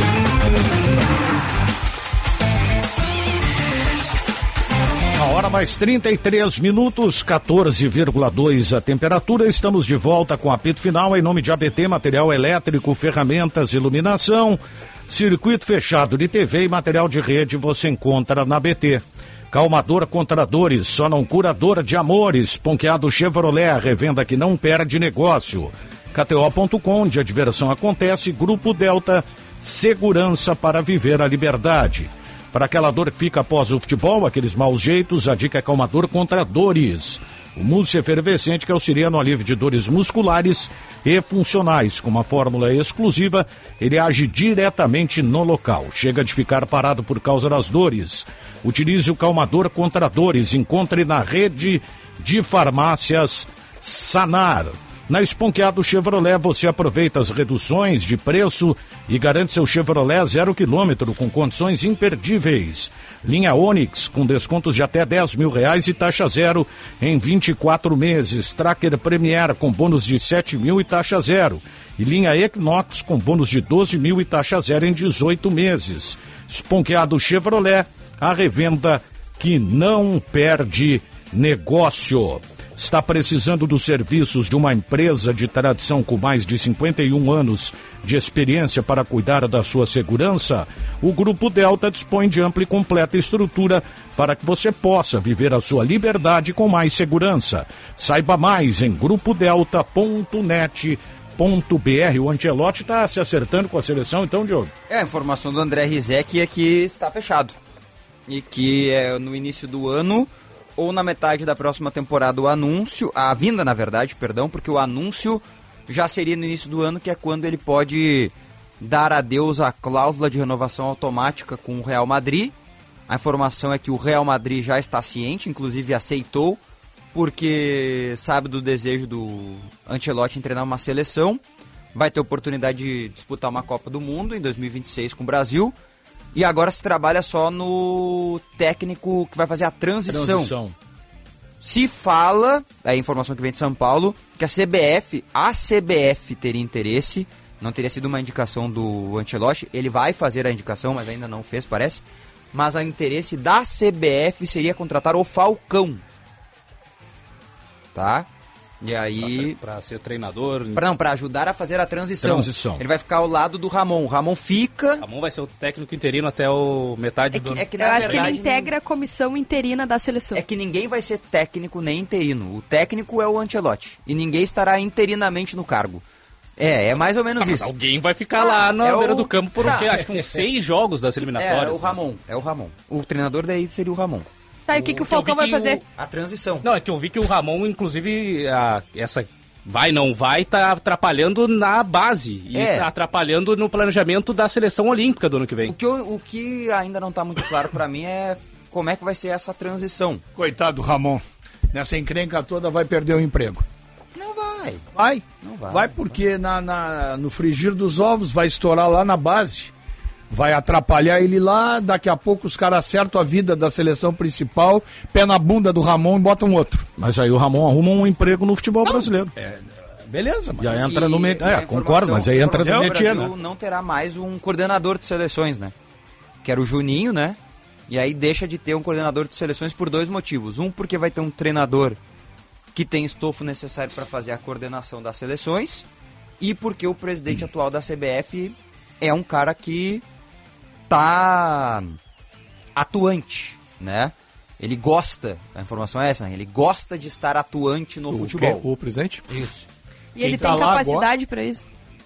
A hora mais 33 minutos, 14,2 a temperatura. Estamos de volta com Apito Final em nome de ABT, material elétrico, ferramentas, iluminação, circuito fechado de TV e material de rede você encontra na ABT. Calmador contra dores, só não curadora de amores. Ponqueado Chevrolet, a revenda que não perde negócio. KTO.com, onde a diversão acontece. Grupo Delta, segurança para viver a liberdade. Para aquela dor que fica após o futebol, aqueles maus jeitos, a dica é Calmador contra dores. O mousse efervescente que auxilia no alívio de dores musculares e funcionais. Com uma fórmula exclusiva, ele age diretamente no local. Chega de ficar parado por causa das dores. Utilize o Calmador contra dores. Encontre na rede de farmácias Sanar. Na Esponqueado Chevrolet você aproveita as reduções de preço e garante seu Chevrolet 0 km com condições imperdíveis. Linha Onix com descontos de até R$10 mil e taxa zero em 24 meses. Tracker Premier com bônus de 7 mil e taxa zero. E linha Equinox com bônus de 12 mil e taxa zero em 18 meses. Esponqueado Chevrolet, a revenda que não perde negócio. Está precisando dos serviços de uma empresa de tradição com mais de 51 anos de experiência para cuidar da sua segurança? O Grupo Delta dispõe de ampla e completa estrutura para que você possa viver a sua liberdade com mais segurança. Saiba mais em grupodelta.net.br. O Ancelotti está se acertando com a seleção, então, Diogo? A informação do André Rizek é que está fechado. E que é no início do ano ou na metade da próxima temporada o anúncio, a vinda na verdade, perdão, porque o anúncio já seria no início do ano, que é quando ele pode dar adeus à cláusula de renovação automática com o Real Madrid. A informação é que o Real Madrid já está ciente, inclusive aceitou, porque sabe do desejo do Ancelotti em treinar uma seleção, vai ter oportunidade de disputar uma Copa do Mundo em 2026 com o Brasil. E agora se trabalha só no técnico que vai fazer a transição. Se fala, é a informação que vem de São Paulo, que a CBF teria interesse Não teria sido uma indicação do Ancelotti. Ele vai fazer a indicação, mas ainda não fez, parece. Mas o interesse da CBF seria contratar o Falcão. Tá? E aí... Pra ser treinador... Pra ajudar a fazer a transição. Ele vai ficar ao lado do Ramon. O Ramon fica... O Ramon vai ser o técnico interino até metade do ano. Eu acho que ele integra a comissão interina da seleção. É que ninguém vai ser técnico nem interino. O técnico é o Ancelotti. E ninguém estará interinamente no cargo. É mais ou menos isso. Mas alguém vai ficar lá na beira do campo por acho que uns 6 jogos das eliminatórias. É o Ramon. O treinador daí seria o Ramon. Tá, e o que o Falcão vai fazer? A transição. Não, é que eu vi que o Ramon, inclusive, essa não vai, tá atrapalhando na base. E tá atrapalhando no planejamento da seleção olímpica do ano que vem. O que ainda não tá muito claro pra mim é como é que vai ser essa transição. Coitado do Ramon. Nessa encrenca toda vai perder o emprego. Não vai. Vai? Não vai. Vai porque no frigir dos ovos vai estourar lá na base. Vai atrapalhar ele lá, daqui a pouco os caras acertam a vida da seleção principal, pé na bunda do Ramon e botam outro. Mas aí o Ramon arruma um emprego no futebol brasileiro. Beleza, mas... Já entra no concordo, mas aí entra no métier, né? O Brasil não terá mais um coordenador de seleções, né? Que era o Juninho, né? E aí deixa de ter um coordenador de seleções por 2 motivos. Um, porque vai ter um treinador que tem estofo necessário para fazer a coordenação das seleções, e porque o presidente atual da CBF é um cara que tá atuante, né? Ele gosta, a informação é essa, né? Ele gosta de estar atuante no futebol. O presidente? Isso. E ele tem capacidade para isso?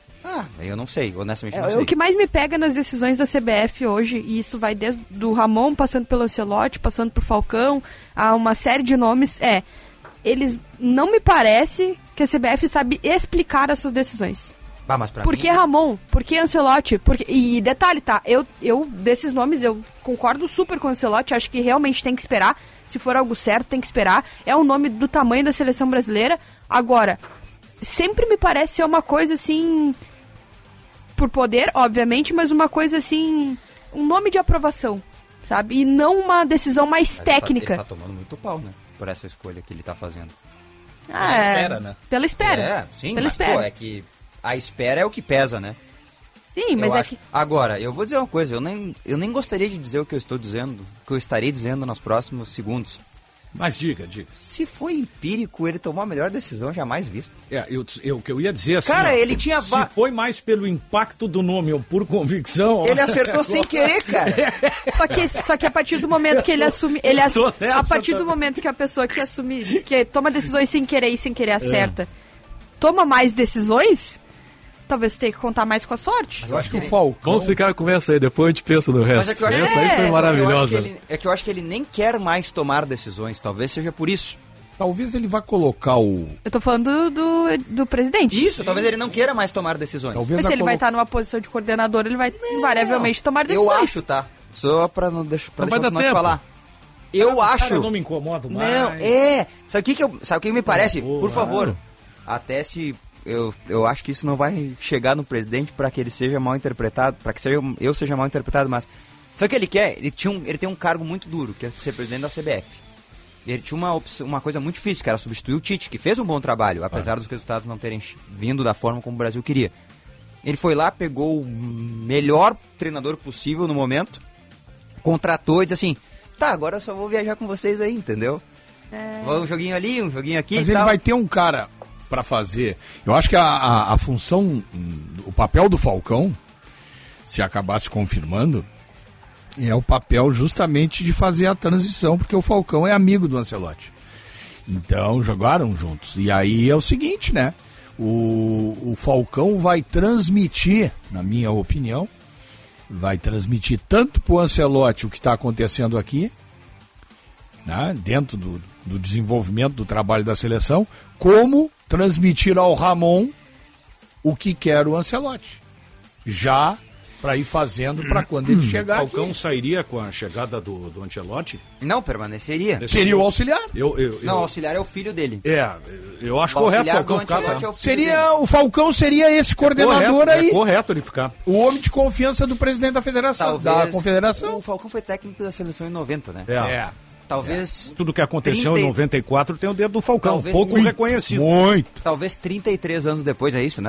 Eu não sei, honestamente não sei. O que mais me pega nas decisões da CBF hoje, e isso vai desde do Ramon, passando pelo Ancelotti, passando por Falcão, a uma série de nomes, eles não me parece que a CBF sabe explicar essas decisões. Mas pra por que Ramon? Por que Ancelotti? E detalhe, tá? Eu, desses nomes, eu concordo super com o Ancelotti, acho que realmente tem que esperar. Se for algo certo, tem que esperar. É um nome do tamanho da seleção brasileira. Agora, sempre me parece ser uma coisa assim... Por poder, obviamente, mas uma coisa assim... Um nome de aprovação, sabe? E não uma decisão mais técnica. Ele tá tomando muito pau, né? Por essa escolha que ele tá fazendo. Pela espera, né? Pela espera. Sim, pela mas espera. É que a espera é o que pesa, né? Sim, mas que... Agora, eu vou dizer uma coisa, eu nem gostaria de dizer o que eu estou dizendo, o que eu estarei dizendo nos próximos segundos. Mas diga. Se foi empírico, ele tomou a melhor decisão jamais vista. O que eu ia dizer assim... Cara, ele tinha... Se foi mais pelo impacto do nome ou por convicção... Ele acertou sem querer, cara. Só que a partir do momento que ele assume... a partir do momento que a pessoa que assume... Que toma decisões sem querer e sem querer acerta... Toma mais decisões... Talvez tenha que contar mais com a sorte. Mas eu acho que o Falcão... Vamos ficar com essa aí, depois a gente pensa no resto. Mas é que eu acho essa aí foi maravilhosa. Eu acho que ele nem quer mais tomar decisões. Talvez seja por isso. Talvez ele vá colocar o... Eu tô falando do presidente. Isso, talvez ele não queira mais tomar decisões. Mas se ele vai estar numa posição de coordenador, ele vai invariavelmente tomar decisões. Eu acho, tá? Só pra não deixar de falar. Eu acho... Cara, eu não me incomodo mais. Não, Sabe o que me parece? Por favor. Até se... Eu acho que isso não vai chegar no presidente para que ele seja mal interpretado, para que eu seja mal interpretado, mas sabe o que ele quer? Ele tem um cargo muito duro, que é ser presidente da CBF. Ele tinha uma coisa muito difícil, que era substituir o Tite, que fez um bom trabalho, apesar dos resultados não terem vindo da forma como o Brasil queria. Ele foi lá, pegou o melhor treinador possível no momento, contratou e disse assim, tá, agora eu só vou viajar com vocês aí, entendeu? Um joguinho ali, um joguinho aqui. Mas ele vai ter um cara para fazer. Eu acho que a função, o papel do Falcão, se acabasse confirmando, é o papel justamente de fazer a transição, porque o Falcão é amigo do Ancelotti. Então, jogaram juntos. E aí é o seguinte, né? O Falcão vai transmitir, na minha opinião, vai transmitir tanto para o Ancelotti o que está acontecendo aqui, né? Dentro do desenvolvimento do trabalho da seleção, como transmitir ao Ramon o que quer o Ancelotti. Já para ir fazendo para quando ele chegar aqui. O Falcão aqui. Sairia com a chegada do Ancelotti? Não, permaneceria. Seria o auxiliar. Não, o auxiliar é o filho dele. Eu acho correto o Falcão ficar. O Falcão seria esse coordenador aí. É correto ele ficar. O homem de confiança do presidente da federação. Da confederação. O Falcão foi técnico da seleção em 90, né? Talvez... Tudo que aconteceu em 94 tem o dedo do Falcão, pouco reconhecido. Muito. Talvez 33 anos depois, é isso, né?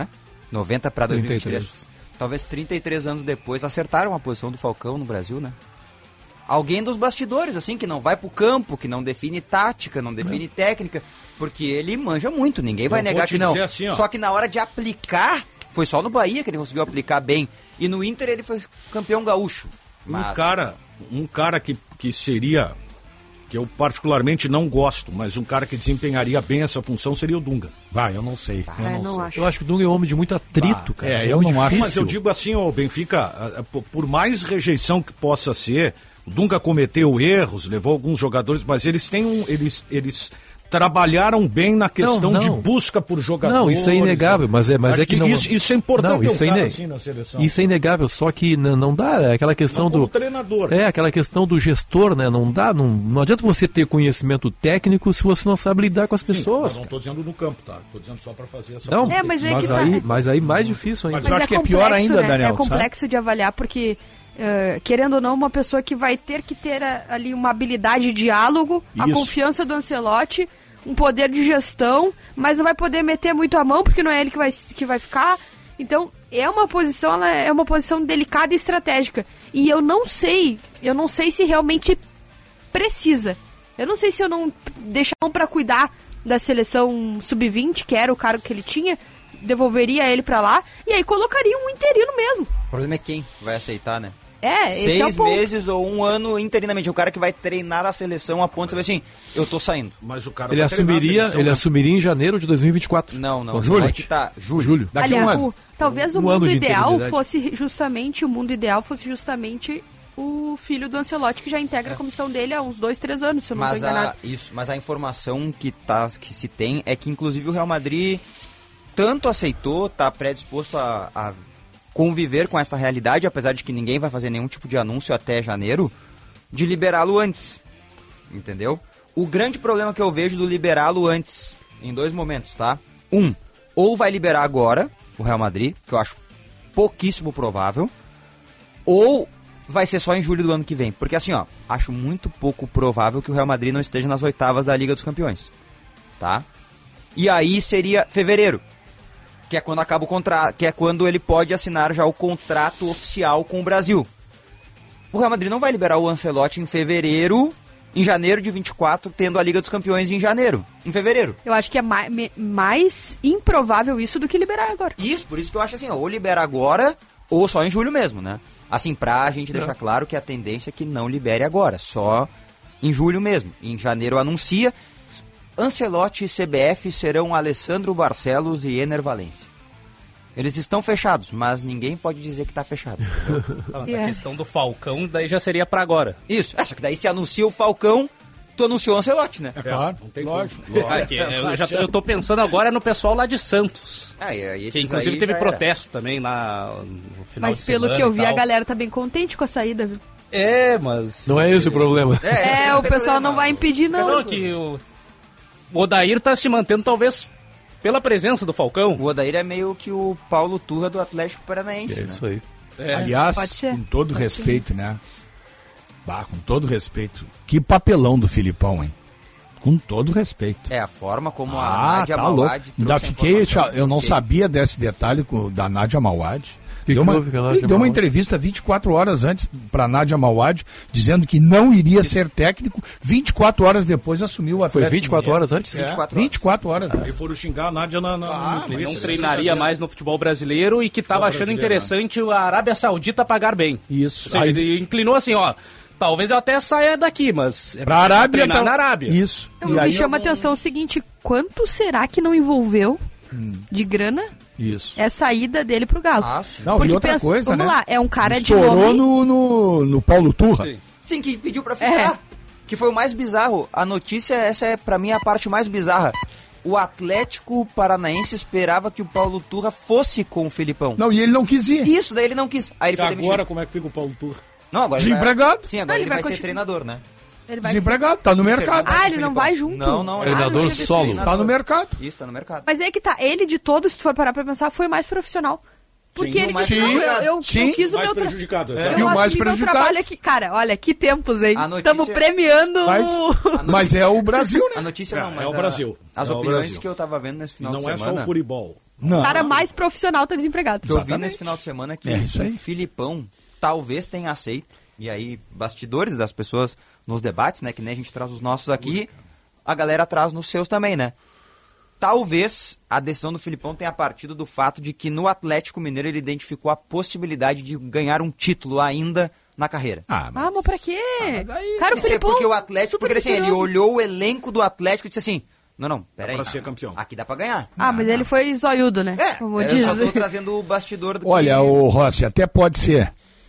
90 para 2023. 33. Talvez 33 anos depois acertaram a posição do Falcão no Brasil, né? Alguém dos bastidores, assim, que não vai pro campo, que não define tática, não define técnica, porque ele manja muito, ninguém vai negar que não. Assim, só que na hora de aplicar, foi só no Bahia que ele conseguiu aplicar bem. E no Inter ele foi campeão gaúcho. Mas... Um cara que seria, que eu particularmente não gosto, mas um cara que desempenharia bem essa função seria o Dunga. Eu não sei. Eu acho que o Dunga é um homem de muito atrito, cara. Eu não acho. Mas eu digo assim, ô Benfica, por mais rejeição que possa ser, o Dunga cometeu erros, levou alguns jogadores, mas eles têm eles trabalharam bem na questão de busca por jogadores. Não, isso é inegável, mas é que não... Isso é importante assim na seleção. Isso é inegável, só que não dá, é aquela questão do treinador. É aquela questão do gestor, né? Não dá, não adianta você ter conhecimento técnico se você não sabe lidar com as pessoas. Não estou dizendo no campo, tá? Estou dizendo só para fazer essa. Não, mas aí mais difícil ainda. Mas eu acho que é pior ainda, né? Daniel. É complexo de avaliar porque querendo ou não, uma pessoa que vai ter que ter ali uma habilidade de diálogo, a confiança do Ancelotti, um poder de gestão, mas não vai poder meter muito a mão porque não é ele que vai ficar. Então, é uma posição delicada e estratégica. E eu não sei se realmente precisa. Eu não sei se eu não deixar um para cuidar da seleção sub-20, que era o cargo que ele tinha, devolveria ele para lá e aí colocaria um interino mesmo. O problema é quem vai aceitar, né? Esse é o ponto. 6 meses ou 1 ano interinamente. O cara que vai treinar a seleção a ponto de saber assim, eu tô saindo. Mas o cara ele assumiria em janeiro de 2024. Não. Julho. Julho. Daqui Aliás, um ano. Talvez o mundo ideal fosse justamente o filho do Ancelotti, que já integra a comissão dele há uns 2-3 anos, se eu não estou enganado. Mas a informação que se tem é que inclusive o Real Madrid tanto aceitou, tá predisposto a conviver com esta realidade, apesar de que ninguém vai fazer nenhum tipo de anúncio até janeiro, de liberá-lo antes, entendeu? O grande problema que eu vejo do liberá-lo antes, em 2 momentos, tá? Ou vai liberar agora, o Real Madrid, que eu acho pouquíssimo provável, ou vai ser só em julho do ano que vem, porque assim, acho muito pouco provável que o Real Madrid não esteja nas oitavas da Liga dos Campeões, tá? E aí seria fevereiro, que é quando acaba o contrato, que é quando ele pode assinar já o contrato oficial com o Brasil. O Real Madrid não vai liberar o Ancelotti em janeiro de 24, tendo a Liga dos Campeões em fevereiro. Eu acho que é mais improvável isso do que liberar agora. Isso, por isso que eu acho assim, ou libera agora, ou só em julho mesmo, né? Assim, pra gente deixar claro que a tendência é que não libere agora, só em julho mesmo. Em janeiro anuncia... Ancelotti e CBF serão Alessandro Barcelos e Ener Valencia. Eles estão fechados, mas ninguém pode dizer que está fechado. Mas a questão do Falcão daí já seria para agora. Isso, só que daí se anuncia o Falcão, tu anunciou o Ancelotti, né? É claro, não tem lógico. Eu tô pensando agora no pessoal lá de Santos. Que inclusive teve protesto também lá no final de semana. Mas pelo que eu vi, a galera tá bem contente com a saída, viu? Mas... Não é esse o problema. O pessoal não vai impedir, não. Não, que o Odair tá se mantendo talvez pela presença do Falcão. O Odair é meio que o Paulo Turra do Atlético Paranaense. É isso aí. Aliás, com todo respeito, né? Com todo respeito. Que papelão do Filipão, hein? Com todo respeito. A forma como a Nadia Mawad eu não sabia desse detalhe da Nadia Mawad. Deu uma entrevista 24 horas antes para Nadia Mawad, dizendo que não iria ser técnico. 24 horas depois assumiu o Atlético. Foi 24 horas antes? 24 horas. Aí foram xingar a Nádia no Twitter. Não treinaria mais no futebol brasileiro e que estava achando interessante a Arábia Saudita pagar bem. Isso. Seja, ele inclinou assim, talvez eu até saia daqui, mas pra Arábia, na Arábia. Isso. Me chama a atenção o seguinte, quanto será que não envolveu de grana essa ida dele pro Galo? Sim. Não, porque e outra coisa, vamos lá, é um cara de nome... no Paulo Turra. Sim, que pediu pra ficar. Que foi o mais bizarro. A notícia, essa é pra mim a parte mais bizarra. O Atlético Paranaense esperava que o Paulo Turra fosse com o Filipão. Não, e ele não quis ir. Isso, daí ele não quis. Aí ele foi demitido. Agora como é que fica o Paulo Turra? Não, agora desempregado. Sim, agora ele vai ser treinador, né? Desempregado, tá no mercado. Ele não vai junto? Não. Treinador solo. Tá no mercado. Isso, tá no mercado. Mas é que tá, ele de todos, se tu for parar pra pensar, foi mais profissional. Porque ele disse, eu quis o meu E o mais prejudicado. Trabalho aqui. Cara, olha, que tempos, hein? Estamos premiando... Mas é o Brasil, né? A notícia não, mas é o Brasil. As opiniões que eu tava vendo nesse final de semana... Não é só o Furibol. O cara mais profissional tá desempregado. Eu vi nesse final de semana que o Filipão talvez tenha aceito, e aí bastidores das pessoas nos debates, né, que nem a gente traz os nossos aqui, a galera traz nos seus também, né? Talvez a decisão do Filipão tenha partido do fato de que no Atlético Mineiro ele identificou a possibilidade de ganhar um título ainda na carreira. Mas pra quê? Cara, o Filipão... Porque o Atlético, porque assim, ele olhou o elenco do Atlético e disse assim, não, peraí, pra ser campeão. Aqui dá pra ganhar. Mas ele foi zoiudo, né? Como eu diz. só tô trazendo o bastidor do Olha, o Rossi, até pode ser.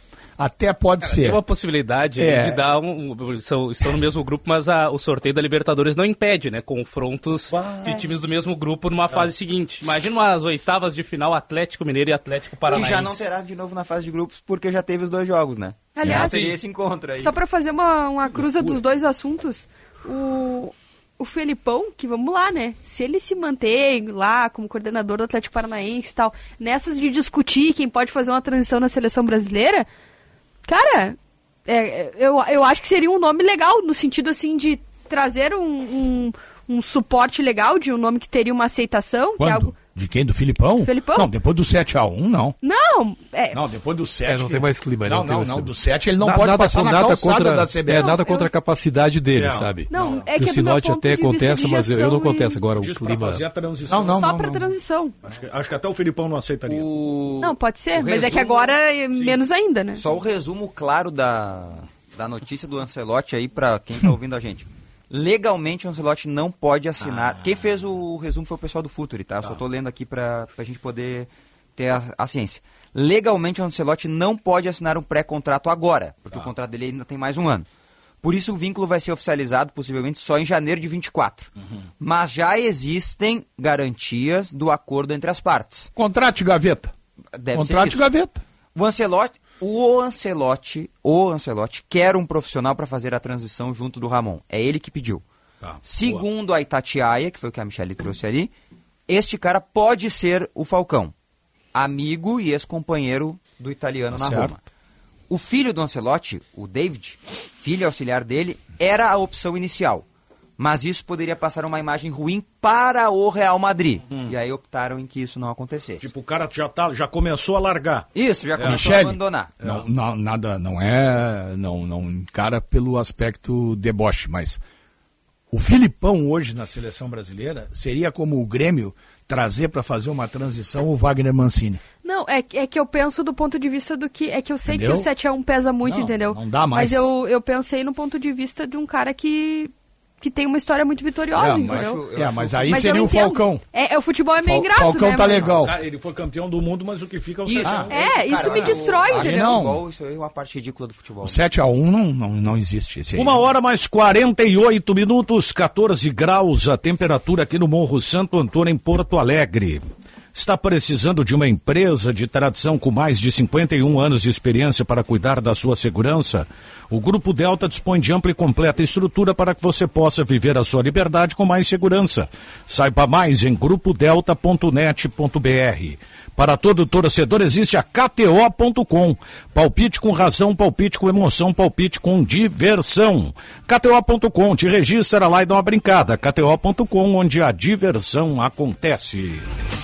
Tem uma possibilidade de dar estão no mesmo grupo, mas o sorteio da Libertadores não impede, né? Confrontos de times do mesmo grupo numa fase seguinte. Imagina umas oitavas de final Atlético Mineiro e Atlético Paranaense. Que já não terá de novo na fase de grupos, porque já teve os 2 jogos, né? Aliás, teria esse encontro aí. Só pra fazer uma cruza dos dois assuntos, o Felipão, que vamos lá, né? Se ele se manter lá como coordenador do Atlético Paranaense e tal, nessas de discutir quem pode fazer uma transição na seleção brasileira, cara, eu acho que seria um nome legal, no sentido assim de trazer um suporte legal, de um nome que teria uma aceitação. Quando? Que é algo... De quem? Do Filipão? Felipão? Não, depois do 7-1, não. Não, Não, depois do 7. Não tem mais clima. Não, do 7 ele não pode passar na calçada da CBF. Nada contra a capacidade dele, sabe? Não, é que o Sinote até acontece, mas eu não acontece agora. O clima... clima... fazer a transição. Só pra transição. Acho que até o Filipão não aceitaria. Não, pode ser, mas é que agora é menos ainda, né? Só o resumo claro da notícia do Ancelotti aí pra quem tá ouvindo a gente. Legalmente o Ancelotti não pode assinar. Quem fez o resumo foi o pessoal do Futuri, tá? Eu só tô lendo aqui pra gente poder ter a ciência. Legalmente o Ancelotti não pode assinar um pré-contrato agora, porque o contrato dele ainda tem mais um ano. Por isso o vínculo vai ser oficializado possivelmente só em janeiro de 24. Mas já existem garantias do acordo entre as partes. Contrato de gaveta. Contrato de gaveta. O Ancelotti quer um profissional para fazer a transição junto do Ramon. É ele que pediu. Segundo a Itatiaia, que foi o que a Michele trouxe ali, este cara pode ser o Falcão. Amigo e ex-companheiro do italiano na Roma. O filho do Ancelotti, o David, filho auxiliar dele, era a opção inicial. Mas isso poderia passar uma imagem ruim para o Real Madrid. E aí optaram em que isso não acontecesse. Tipo, o cara já começou a largar. Isso, já começou a abandonar. Não encara pelo aspecto deboche, mas o Filipão hoje na seleção brasileira seria como o Grêmio trazer para fazer uma transição o Wagner Mancini. Não, é que eu penso do ponto de vista do que... É que eu sei que o 7-1 pesa muito, entendeu? Não dá mais. Mas eu pensei no ponto de vista de um cara que tem uma história muito vitoriosa, entendeu? Mas aí seria o Falcão. O futebol é meio ingrato, Falcão né? Tá legal. Ele foi campeão do mundo, mas o que fica é o 7-1. Isso me destrói, entendeu? Isso é uma parte ridícula do futebol. O 7-1 não existe. Esse aí. 1h48, 14 graus a temperatura aqui no Morro Santo Antônio, em Porto Alegre. Está precisando de uma empresa de tradição com mais de 51 anos de experiência para cuidar da sua segurança? O Grupo Delta dispõe de ampla e completa estrutura para que você possa viver a sua liberdade com mais segurança. Saiba mais em grupodelta.net.br. Para todo torcedor existe a KTO.com. Palpite com razão, palpite com emoção, palpite com diversão. KTO.com, te registra lá e dá uma brincada. KTO.com, onde a diversão acontece.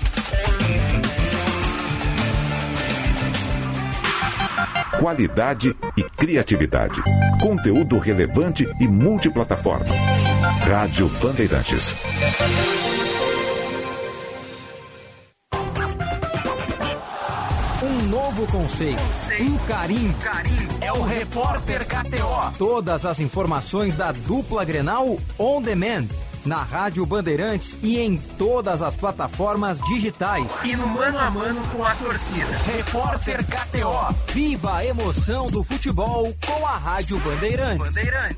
Qualidade e criatividade. Conteúdo relevante e multiplataforma. Rádio Bandeirantes. Um novo conceito. Um carinho. É o Repórter KTO. Todas as informações da dupla Grenal on demand. Na Rádio Bandeirantes e em todas as plataformas digitais. E no mano a mano com a torcida. Repórter KTO. Viva a emoção do futebol com a Rádio Bandeirantes.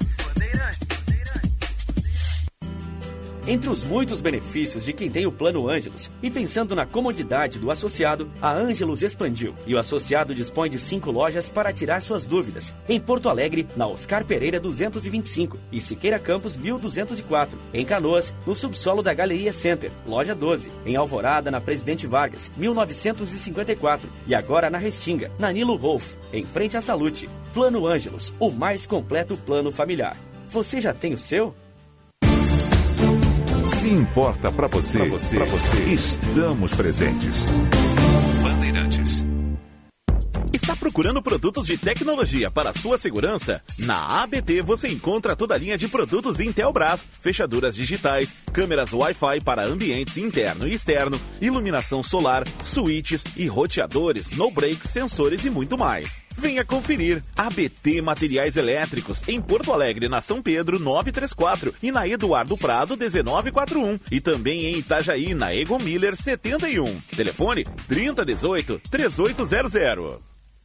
Entre os muitos benefícios de quem tem o Plano Ângelos e pensando na comodidade do associado, a Ângelos expandiu e o associado dispõe de 5 lojas para tirar suas dúvidas. Em Porto Alegre, na Oscar Pereira 225 e Siqueira Campos 1204. Em Canoas, no subsolo da Galeria Center, loja 12. Em Alvorada, na Presidente Vargas 1954 e agora na Restinga, na Nilo Rolf, em frente à Salute. Plano Ângelos, o mais completo plano familiar. Você já tem o seu? Se importa pra você, estamos presentes. Bandeirantes. Está procurando produtos de tecnologia para sua segurança? Na ABT você encontra toda a linha de produtos Intelbras, fechaduras digitais, câmeras Wi-Fi para ambientes interno e externo, iluminação solar, switches e roteadores, no-break, sensores e muito mais. Venha conferir. ABT Materiais Elétricos, em Porto Alegre, na São Pedro, 934 e na Eduardo Prado, 1941. E também em Itajaí, na Egon Miller, 71. Telefone 3018-3800.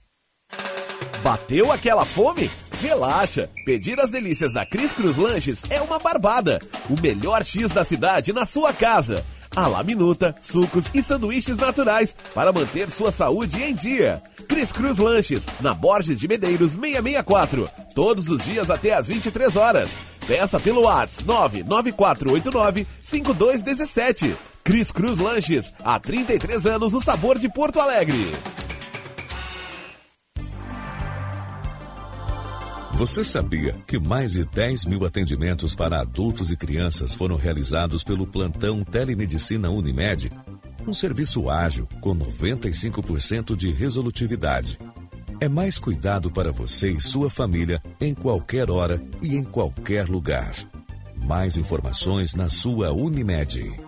Bateu aquela fome? Relaxa! Pedir as delícias da Cris Cruz Lanches é uma barbada. O melhor X da cidade na sua casa. A la minuta, sucos e sanduíches naturais para manter sua saúde em dia. Cris Cruz Lanches, na Borges de Medeiros 664. Todos os dias até às 23 horas. Peça pelo WhatsApp 99489-5217. Cris Cruz Lanches, há 33 anos o sabor de Porto Alegre. Você sabia que mais de 10 mil atendimentos para adultos e crianças foram realizados pelo plantão Telemedicina Unimed? Um serviço ágil, com 95% de resolutividade. É mais cuidado para você e sua família em qualquer hora e em qualquer lugar. Mais informações na sua Unimed.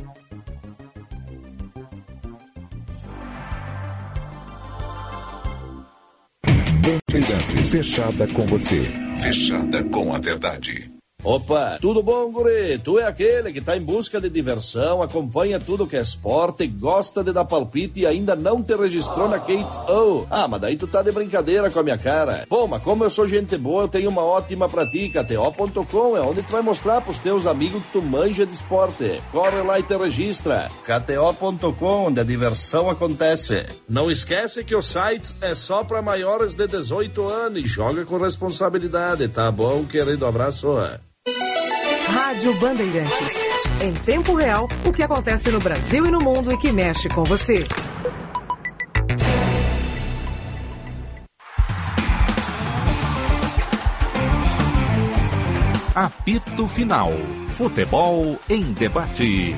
Fechada com você. Fechada com a verdade. Opa, tudo bom, guri? Tu é aquele que tá em busca de diversão, acompanha tudo que é esporte, gosta de dar palpite e ainda não te registrou na KTO. Ah, mas daí tu tá de brincadeira com a minha cara. Pô, mas como eu sou gente boa, eu tenho uma ótima pra ti. KTO.com é onde tu vai mostrar pros teus amigos que tu manja de esporte. Corre lá e te registra. KTO.com, onde a diversão acontece. Não esquece que o site é só pra maiores de 18 anos e joga com responsabilidade, tá bom, querido? Abraço. Rádio Bandeirantes. Em tempo real, o que acontece no Brasil e no mundo e que mexe com você. Apito Final. Futebol em debate.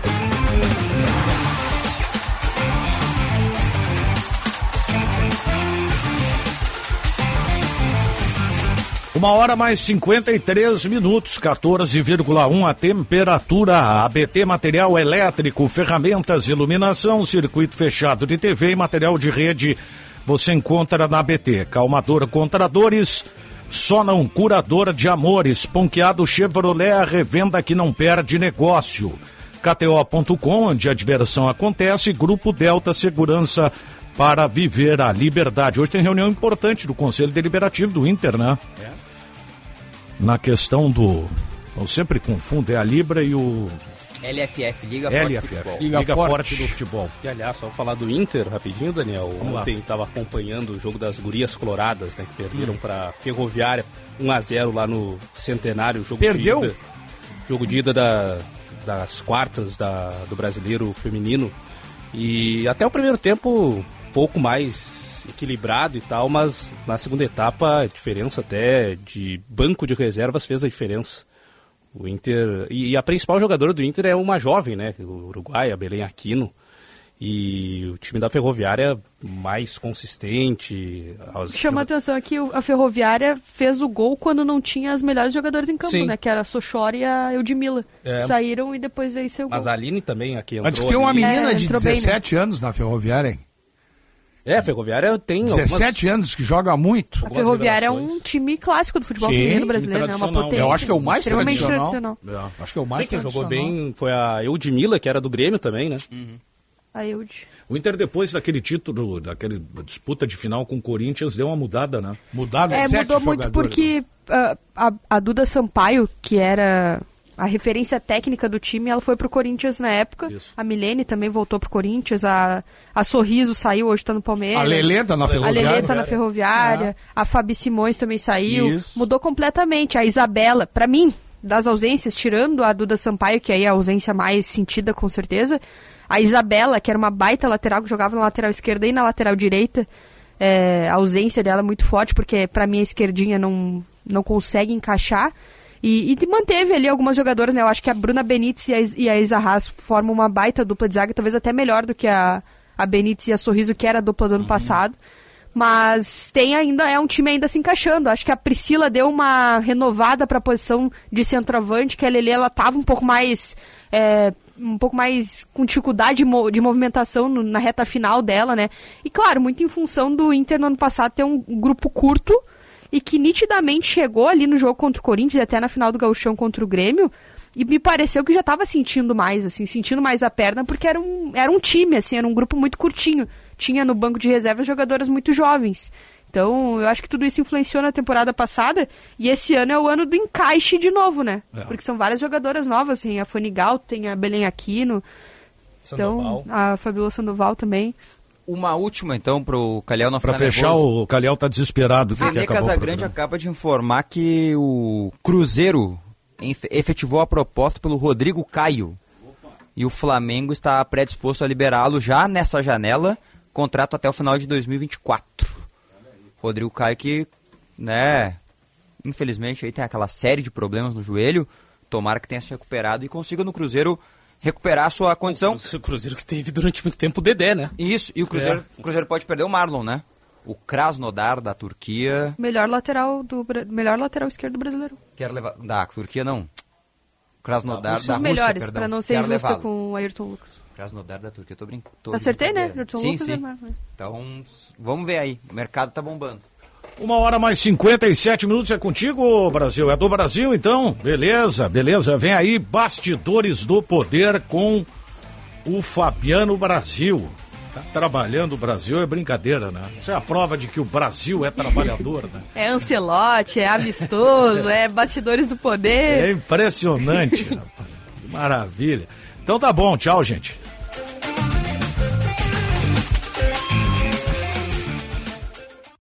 Uma hora mais 53 minutos, 14,1 a temperatura. ABT Material Elétrico, ferramentas, iluminação, circuito fechado de TV e material de rede. Você encontra na ABT. Calmadora contra dores, só não curadora de amores. Ponqueado Chevrolet, a revenda que não perde negócio. KTO.com, onde a diversão acontece. Grupo Delta Segurança para viver a liberdade. Hoje tem reunião importante do Conselho Deliberativo do Inter, né? Na questão do... Eu sempre confundo, é a Libra e o... LFF, Liga Forte do Futebol. Liga Forte do Futebol. E aliás, só falar do Inter rapidinho, Daniel. Ontem estava acompanhando o jogo das Gurias Coloradas, né? Que perderam para Ferroviária 1-0 lá no Centenário. Perdeu? Jogo de ida das quartas do Brasileiro Feminino. E até o primeiro tempo, pouco mais equilibrado e tal, mas na segunda etapa a diferença até de banco de reservas fez a diferença. O Inter, e a principal jogadora do Inter é uma jovem, né, o Uruguai, a Belém Aquino, e o time da Ferroviária mais consistente. Chama a atenção que a Ferroviária fez o gol quando não tinha as melhores jogadoras em campo, sim, né, que era a Sochora e a Eudmila. Saíram e depois veio seu gol. Mas a Aline também aqui entrou. Mas tem uma menina de 17 anos na Ferroviária, hein? A Ferroviária tem 17 anos que joga muito. A Ferroviária é um time clássico do futebol feminino brasileiro, né? Uma potência. Eu acho que é o mais tradicional. Acho que é o mais tradicional. Quem jogou bem foi a Eudmila, que era do Grêmio também, né? Uhum. A Eud. O Inter, depois daquele título, daquela disputa de final com o Corinthians, deu uma mudada, né? Mudou muito porque a Duda Sampaio, que era a referência técnica do time, ela foi pro Corinthians na época. Isso. A Milene também voltou pro Corinthians. A Sorriso saiu, hoje tá no Palmeiras. A Lelê tá na Ferroviária. A Lelê tá na Ferroviária. A Fabi Simões também saiu. Isso. Mudou completamente. A Isabela, pra mim, das ausências, tirando a Duda Sampaio, que aí é a ausência mais sentida, com certeza. A Isabela, que era uma baita lateral, que jogava na lateral esquerda e na lateral direita. A ausência dela é muito forte, porque pra mim a esquerdinha não consegue encaixar. E manteve ali algumas jogadoras, né? Eu acho que a Bruna Benítez e a Isa Haas formam uma baita dupla de zaga, talvez até melhor do que a Benítez e a Sorriso, que era a dupla do ano passado. Mas é um time ainda se encaixando. Acho que a Priscila deu uma renovada para a posição de centroavante, que a Lelê, ela estava um pouco mais com dificuldade de movimentação na reta final dela, né? E claro, muito em função do Inter no ano passado ter um grupo curto e que nitidamente chegou ali no jogo contra o Corinthians e até na final do Gauchão contra o Grêmio, e me pareceu que já estava sentindo mais a perna, porque era um time, assim, era um grupo muito curtinho. Tinha no banco de reservas jogadoras muito jovens. Então, eu acho que tudo isso influenciou na temporada passada, e esse ano é o ano do encaixe de novo, né? Porque são várias jogadoras novas, tem a Fonigal, tem a Belém Aquino, Sandoval. Então, a Fabiola Sandoval também. Uma última, então, pro Calhau não ficar nervoso. Pra fechar, o Calhau tá desesperado. Renê Casagrande acaba de informar que o Cruzeiro efetivou a proposta pelo Rodrigo Caio. E o Flamengo está predisposto a liberá-lo já nessa janela, contrato até o final de 2024. Rodrigo Caio que, né, infelizmente aí tem aquela série de problemas no joelho, tomara que tenha se recuperado e consiga no Cruzeiro recuperar a sua condição. O Cruzeiro que teve durante muito tempo o Dedé, né? Isso, e o Cruzeiro pode perder o Marlon, né? O Krasnodar da Turquia. Melhor lateral esquerdo brasileiro. Quero levar. Da Turquia não. Krasnodar da Rússia, melhores, perdão. Pra não ser injusta com o Ayrton Lucas. Krasnodar da Turquia, tô brincando. Acertei, né? Ayrton Lucas. Sim. Então, vamos ver aí. O mercado tá bombando. 1h mais 57, é contigo, Brasil. É do Brasil, então? Beleza. Vem aí, Bastidores do Poder com o Fabiano Brasil. Tá trabalhando o Brasil, é brincadeira, né? Isso é a prova de que o Brasil é trabalhador, né? É Ancelotti, é amistoso, é Bastidores do Poder. É impressionante, rapaz. Que maravilha. Então tá bom, tchau, gente.